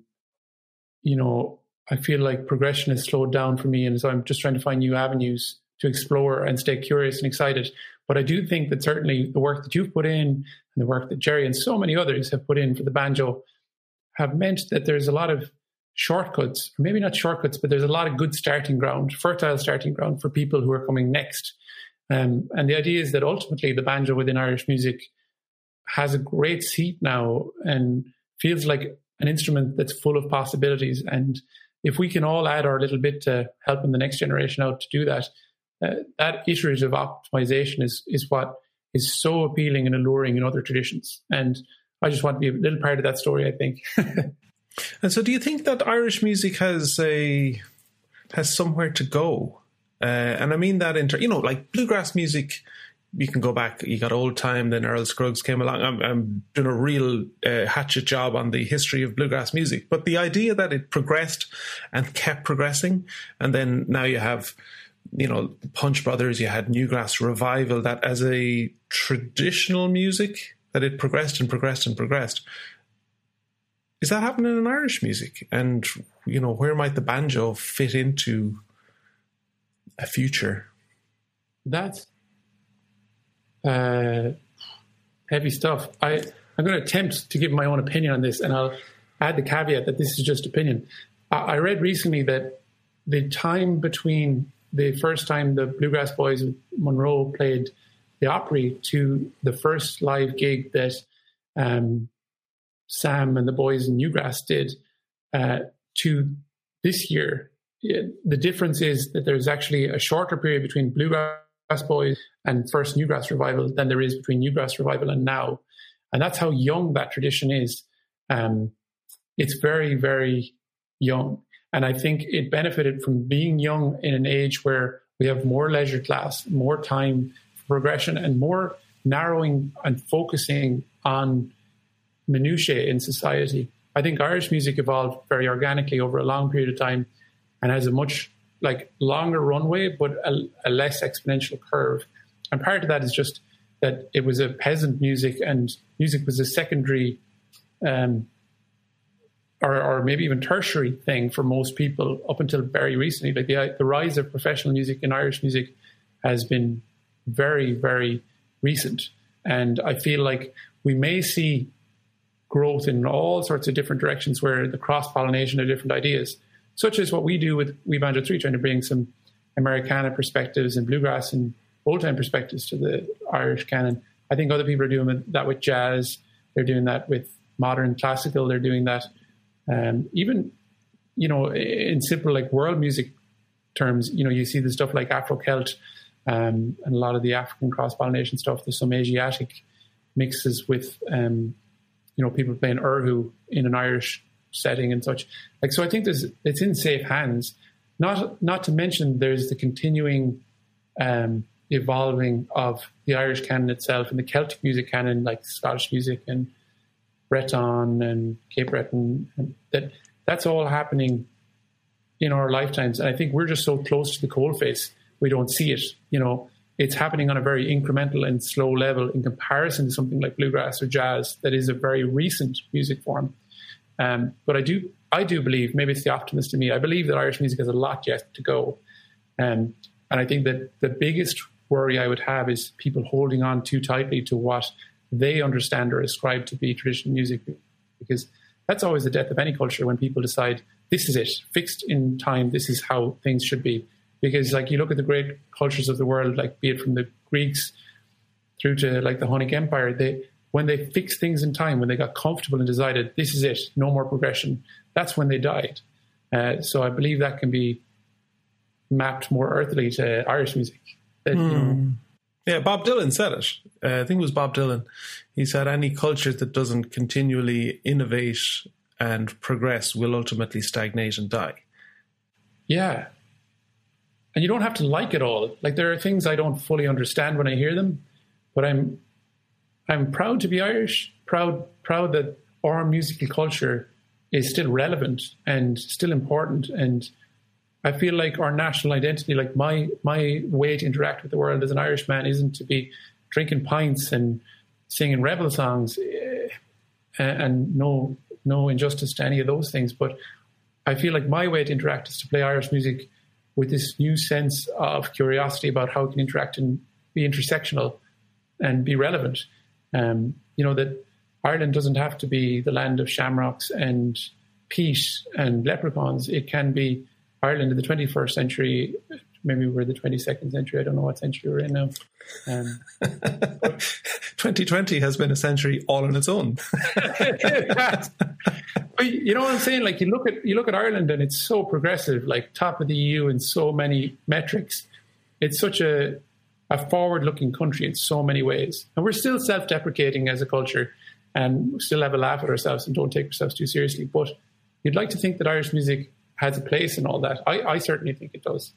feel like progression has slowed down for me, and so I'm just trying to find new avenues to explore and stay curious and excited. But I do think that certainly the work that you've put in and the work that Jerry and so many others have put in for the banjo have meant that there's a lot of shortcuts, or maybe not shortcuts, but there's a lot of good fertile starting ground for people who are coming next. And the idea is that ultimately the banjo within Irish music has a great seat now and feels like an instrument that's full of possibilities. And if we can all add our little bit to helping the next generation out to do that, that iterative optimization is what is so appealing and alluring in other traditions. And I just want to be a little part of that story, I think. And so do you think that Irish music has somewhere to go? And I mean that like bluegrass music, you can go back, you got Old Time, then Earl Scruggs came along. I'm doing a real hatchet job on the history of bluegrass music. But the idea that it progressed and kept progressing, and then now you have, the Punch Brothers, you had Newgrass Revival, that as a traditional music, that it progressed and progressed and progressed. Is that happening in Irish music? And, where might the banjo fit into a future? That's heavy stuff. I'm going to attempt to give my own opinion on this, and I'll add the caveat that this is just opinion. I read recently that the time between the first time the Bluegrass Boys of Monroe played the Opry to the first live gig that Sam and the boys in Newgrass did to this year, the difference is that there's actually a shorter period between Bluegrass Boys and first Newgrass Revival than there is between Newgrass Revival and now. And that's how young that tradition is. It's very, very young. And I think it benefited from being young in an age where we have more leisure class, more time for progression, and more narrowing and focusing on minutiae in society. I think Irish music evolved very organically over a long period of time and has a much longer runway, but a less exponential curve. And part of that is just that it was a peasant music, and music was a secondary or maybe even tertiary thing for most people up until very recently. Like the rise of professional music in Irish music has been very, very recent. And I feel like we may see growth in all sorts of different directions where the cross-pollination of different ideas, such as what we do with We Banjo 3, trying to bring some Americana perspectives and bluegrass and old-time perspectives to the Irish canon. I think other people are doing that with jazz. They're doing that with modern classical. They're doing that even, in simple world music terms. You see the stuff like Afro-Celt and a lot of the African cross-pollination stuff. There's some Asiatic mixes with, people playing Erhu in an Irish setting and such. So I think it's in safe hands. Not to mention there's the continuing evolving of the Irish canon itself and the Celtic music canon, like Scottish music and Breton and Cape Breton, and that's all happening in our lifetimes. And I think we're just so close to the coalface, we don't see it. It's happening on a very incremental and slow level in comparison to something like bluegrass or jazz that is a very recent music form. But I do believe, maybe it's the optimist in me, I believe that Irish music has a lot yet to go. And I think that the biggest worry I would have is people holding on too tightly to what they understand or ascribe to be traditional music, because that's always the death of any culture, when people decide this is it, fixed in time, this is how things should be. Because you look at the great cultures of the world, be it from the Greeks through to the Hunnic Empire, when they fixed things in time, when they got comfortable and decided this is it, no more progression, that's when they died. So I believe that can be mapped more earthily to Irish music. Yeah, Bob Dylan said it. I think it was Bob Dylan. He said any culture that doesn't continually innovate and progress will ultimately stagnate and die. Yeah. And you don't have to like it all. There are things I don't fully understand when I hear them, but I'm proud to be Irish, proud that our musical culture is still relevant and still important. And I feel like our national identity, my way to interact with the world as an Irishman isn't to be drinking pints and singing rebel songs, and no injustice to any of those things. But I feel like my way to interact is to play Irish music with this new sense of curiosity about how it can interact and be intersectional and be relevant. That Ireland doesn't have to be the land of shamrocks and peat and leprechauns. It can be Ireland in the 21st century. Maybe we're the 22nd century. I don't know what century we're in now. 2020 has been a century all on its own. But you know what I'm saying? You look at Ireland and it's so progressive, top of the EU in so many metrics. it's such a forward-looking country in so many ways. And we're still self-deprecating as a culture and still have a laugh at ourselves and don't take ourselves too seriously. But you'd like to think that Irish music has a place in all that. I certainly think it does.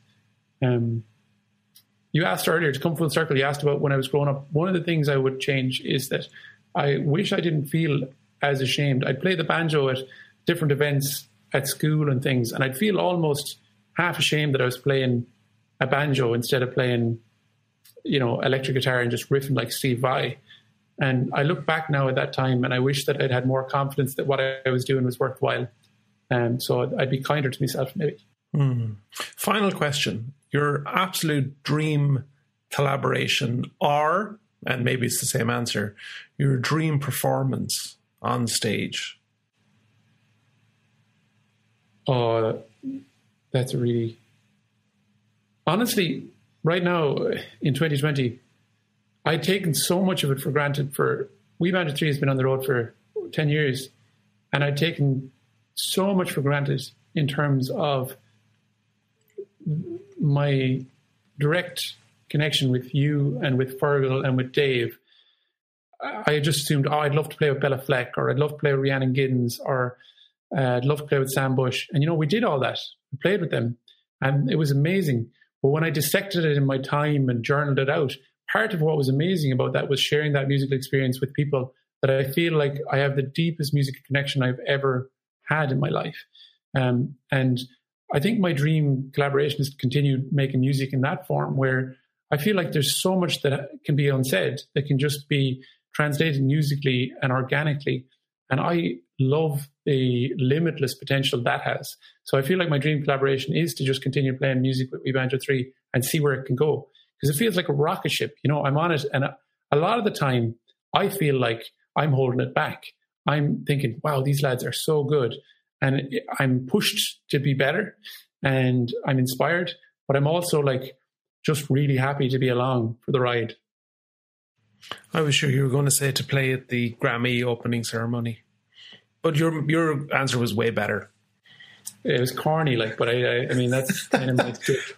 You asked earlier, to come full circle, you asked about when I was growing up. One of the things I would change is that I wish I didn't feel as ashamed. I'd play the banjo at different events at school and things, and I'd feel almost half ashamed that I was playing a banjo instead of playing, electric guitar and just riffing like Steve Vai. And I look back now at that time and I wish that I'd had more confidence that what I was doing was worthwhile. So I'd be kinder to myself, maybe. Final question. Your absolute dream collaboration, or, and maybe it's the same answer, your dream performance on stage? Oh, that's a really... Honestly, right now in 2020, I'd taken so much of it for granted. We Banjo 3 has been on the road for 10 years, and I'd taken so much for granted in terms of my direct connection with you and with Fergal and with Dave. I just assumed, I'd love to play with Bella Fleck, or I'd love to play with Rhiannon Giddens, or I'd love to play with Sam Bush. And, we did all that. We played with them, and it was amazing. But when I dissected it in my time and journaled it out, part of what was amazing about that was sharing that musical experience with people that I feel like I have the deepest musical connection I've ever had in my life. And I think my dream collaboration is to continue making music in that form, where I feel like there's so much that can be unsaid that can just be translated musically and organically. And I love the limitless potential that has. So I feel like my dream collaboration is to just continue playing music with We Banjo 3 and see where it can go. Because it feels like a rocket ship. I'm on it. And a lot of the time, I feel like I'm holding it back. I'm thinking, wow, these lads are so good. And I'm pushed to be better. And I'm inspired. But I'm also just really happy to be along for the ride. I was sure you were going to say to play at the Grammy opening ceremony. But your answer was way better. It was corny, but I mean, that's kind of my truth.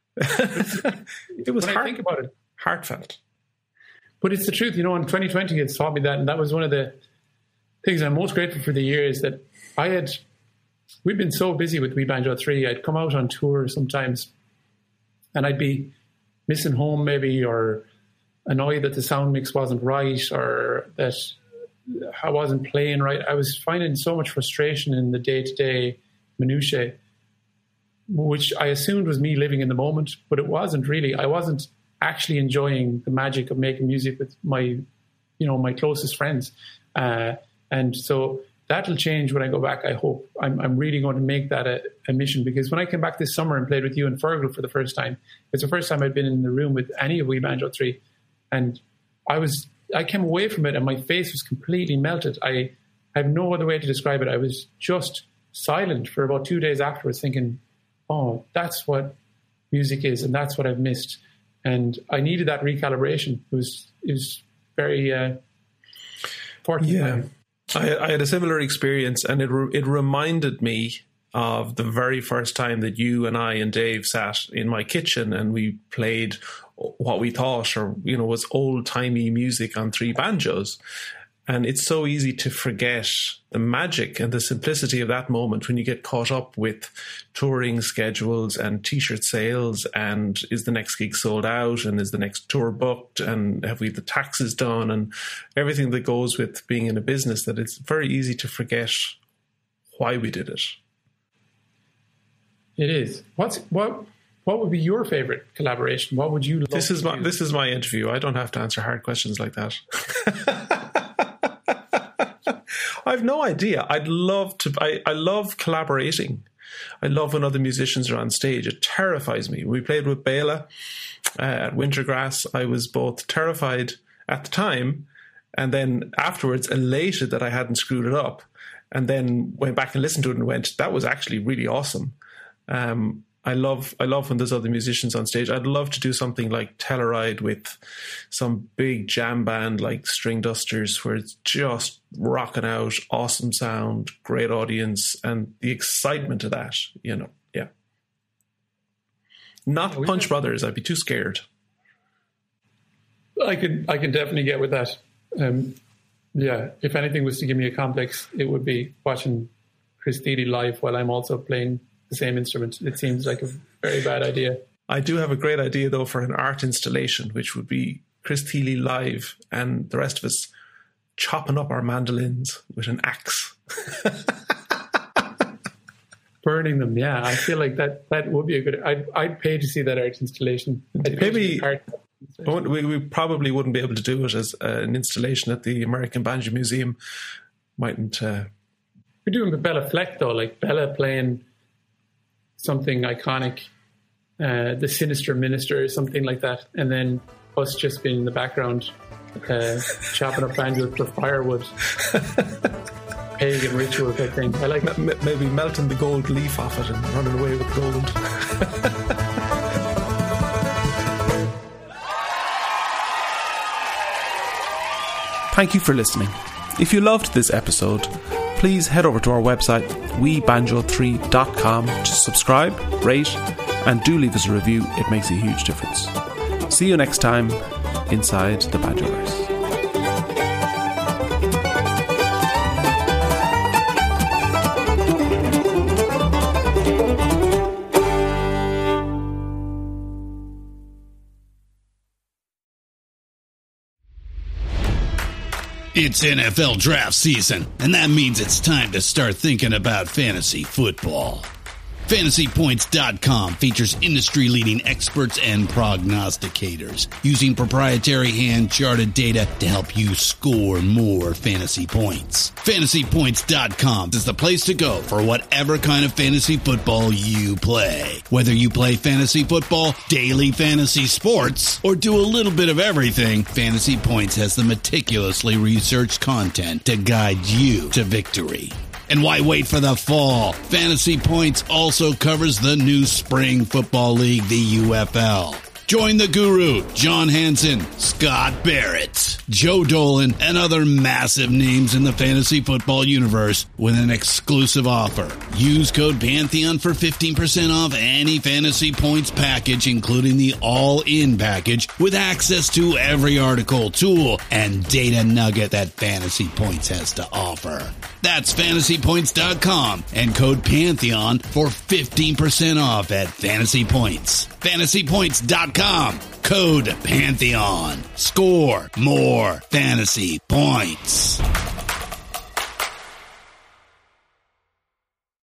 It was when I think about it, heartfelt. But it's the truth, in 2020 it's taught me that, and that was one of the things I'm most grateful for the year, is that we'd been so busy with We Banjo 3. I'd come out on tour sometimes and I'd be missing home maybe, or annoyed that the sound mix wasn't right, or that I wasn't playing right. I was finding so much frustration in the day-to-day minutiae, which I assumed was me living in the moment, but it wasn't really. I wasn't actually enjoying the magic of making music with my closest friends. And so that'll change when I go back, I hope. I'm really going to make that a mission, because when I came back this summer and played with you and Fergal for the first time, it's the first time I'd been in the room with any of We Banjo 3. And I came away from it and my face was completely melted. I have no other way to describe it. I was just silent for about 2 days afterwards, thinking, oh, that's what music is, and that's what I've missed. And I needed that recalibration. It was very important. Yeah, I had a similar experience, and it reminded me of the very first time that you and I and Dave sat in my kitchen and we played what we thought was old-timey music on 3 banjos. And it's so easy to forget the magic and the simplicity of that moment when you get caught up with touring schedules and T-shirt sales, and is the next gig sold out, and is the next tour booked, and have we the taxes done, and everything that goes with being in a business, that it's very easy to forget why we did it. It is. What would be your favorite collaboration? What would you love This is my interview. I don't have to answer hard questions like that. I've no idea. I love collaborating. I love when other musicians are on stage. It terrifies me. We played with Bela at Wintergrass. I was both terrified at the time and then afterwards elated that I hadn't screwed it up, and then went back and listened to it and went, that was actually really awesome. I love when there's other musicians on stage. I'd love to do something like Telluride with some big jam band like String Dusters, where it's just rocking out, awesome sound, great audience, and the excitement of that, Yeah. Not Punch Brothers. I'd be too scared. I can definitely get with that. If anything was to give me a complex, it would be watching Chris Thiele live while I'm also playing the same instrument. It seems like a very bad idea. I do have a great idea, though, for an art installation, which would be Chris Thiele live and the rest of us chopping up our mandolins with an axe. Burning them, yeah. I feel like that would be a good... I'd pay to see that art installation. Maybe... We probably wouldn't be able to do it as an installation at the American Banjo Museum. Mightn't... We're doing with Bella Fleck, though, like Bella playing something iconic, The Sinister Minister or something like that, and then us just being in the background chopping up banjos for firewood. Pagan ritual type thing. I like maybe melting the gold leaf off it and running away with gold. Thank you for listening. If you loved this episode, please head over to our website webanjo3.com to subscribe, rate, and do leave us a review. It makes a huge difference. See you next time inside the Banjoverse. It's NFL draft season, and that means it's time to start thinking about fantasy football. FantasyPoints.com features industry-leading experts and prognosticators using proprietary hand-charted data to help you score more fantasy points. FantasyPoints.com is the place to go for whatever kind of fantasy football you play. Whether you play fantasy football, daily fantasy sports, or do a little bit of everything, Fantasy Points has the meticulously researched content to guide you to victory. And why wait for the fall? Fantasy Points also covers the new spring football league, the UFL. Join the guru, John Hansen, Scott Barrett, Joe Dolan, and other massive names in the fantasy football universe with an exclusive offer. Use code Pantheon for 15% off any Fantasy Points package, including the all-in package, with access to every article, tool, and data nugget that Fantasy Points has to offer. That's FantasyPoints.com and code Pantheon for 15% off at Fantasy Points. FantasyPoints.com, code Pantheon. Score more fantasy points.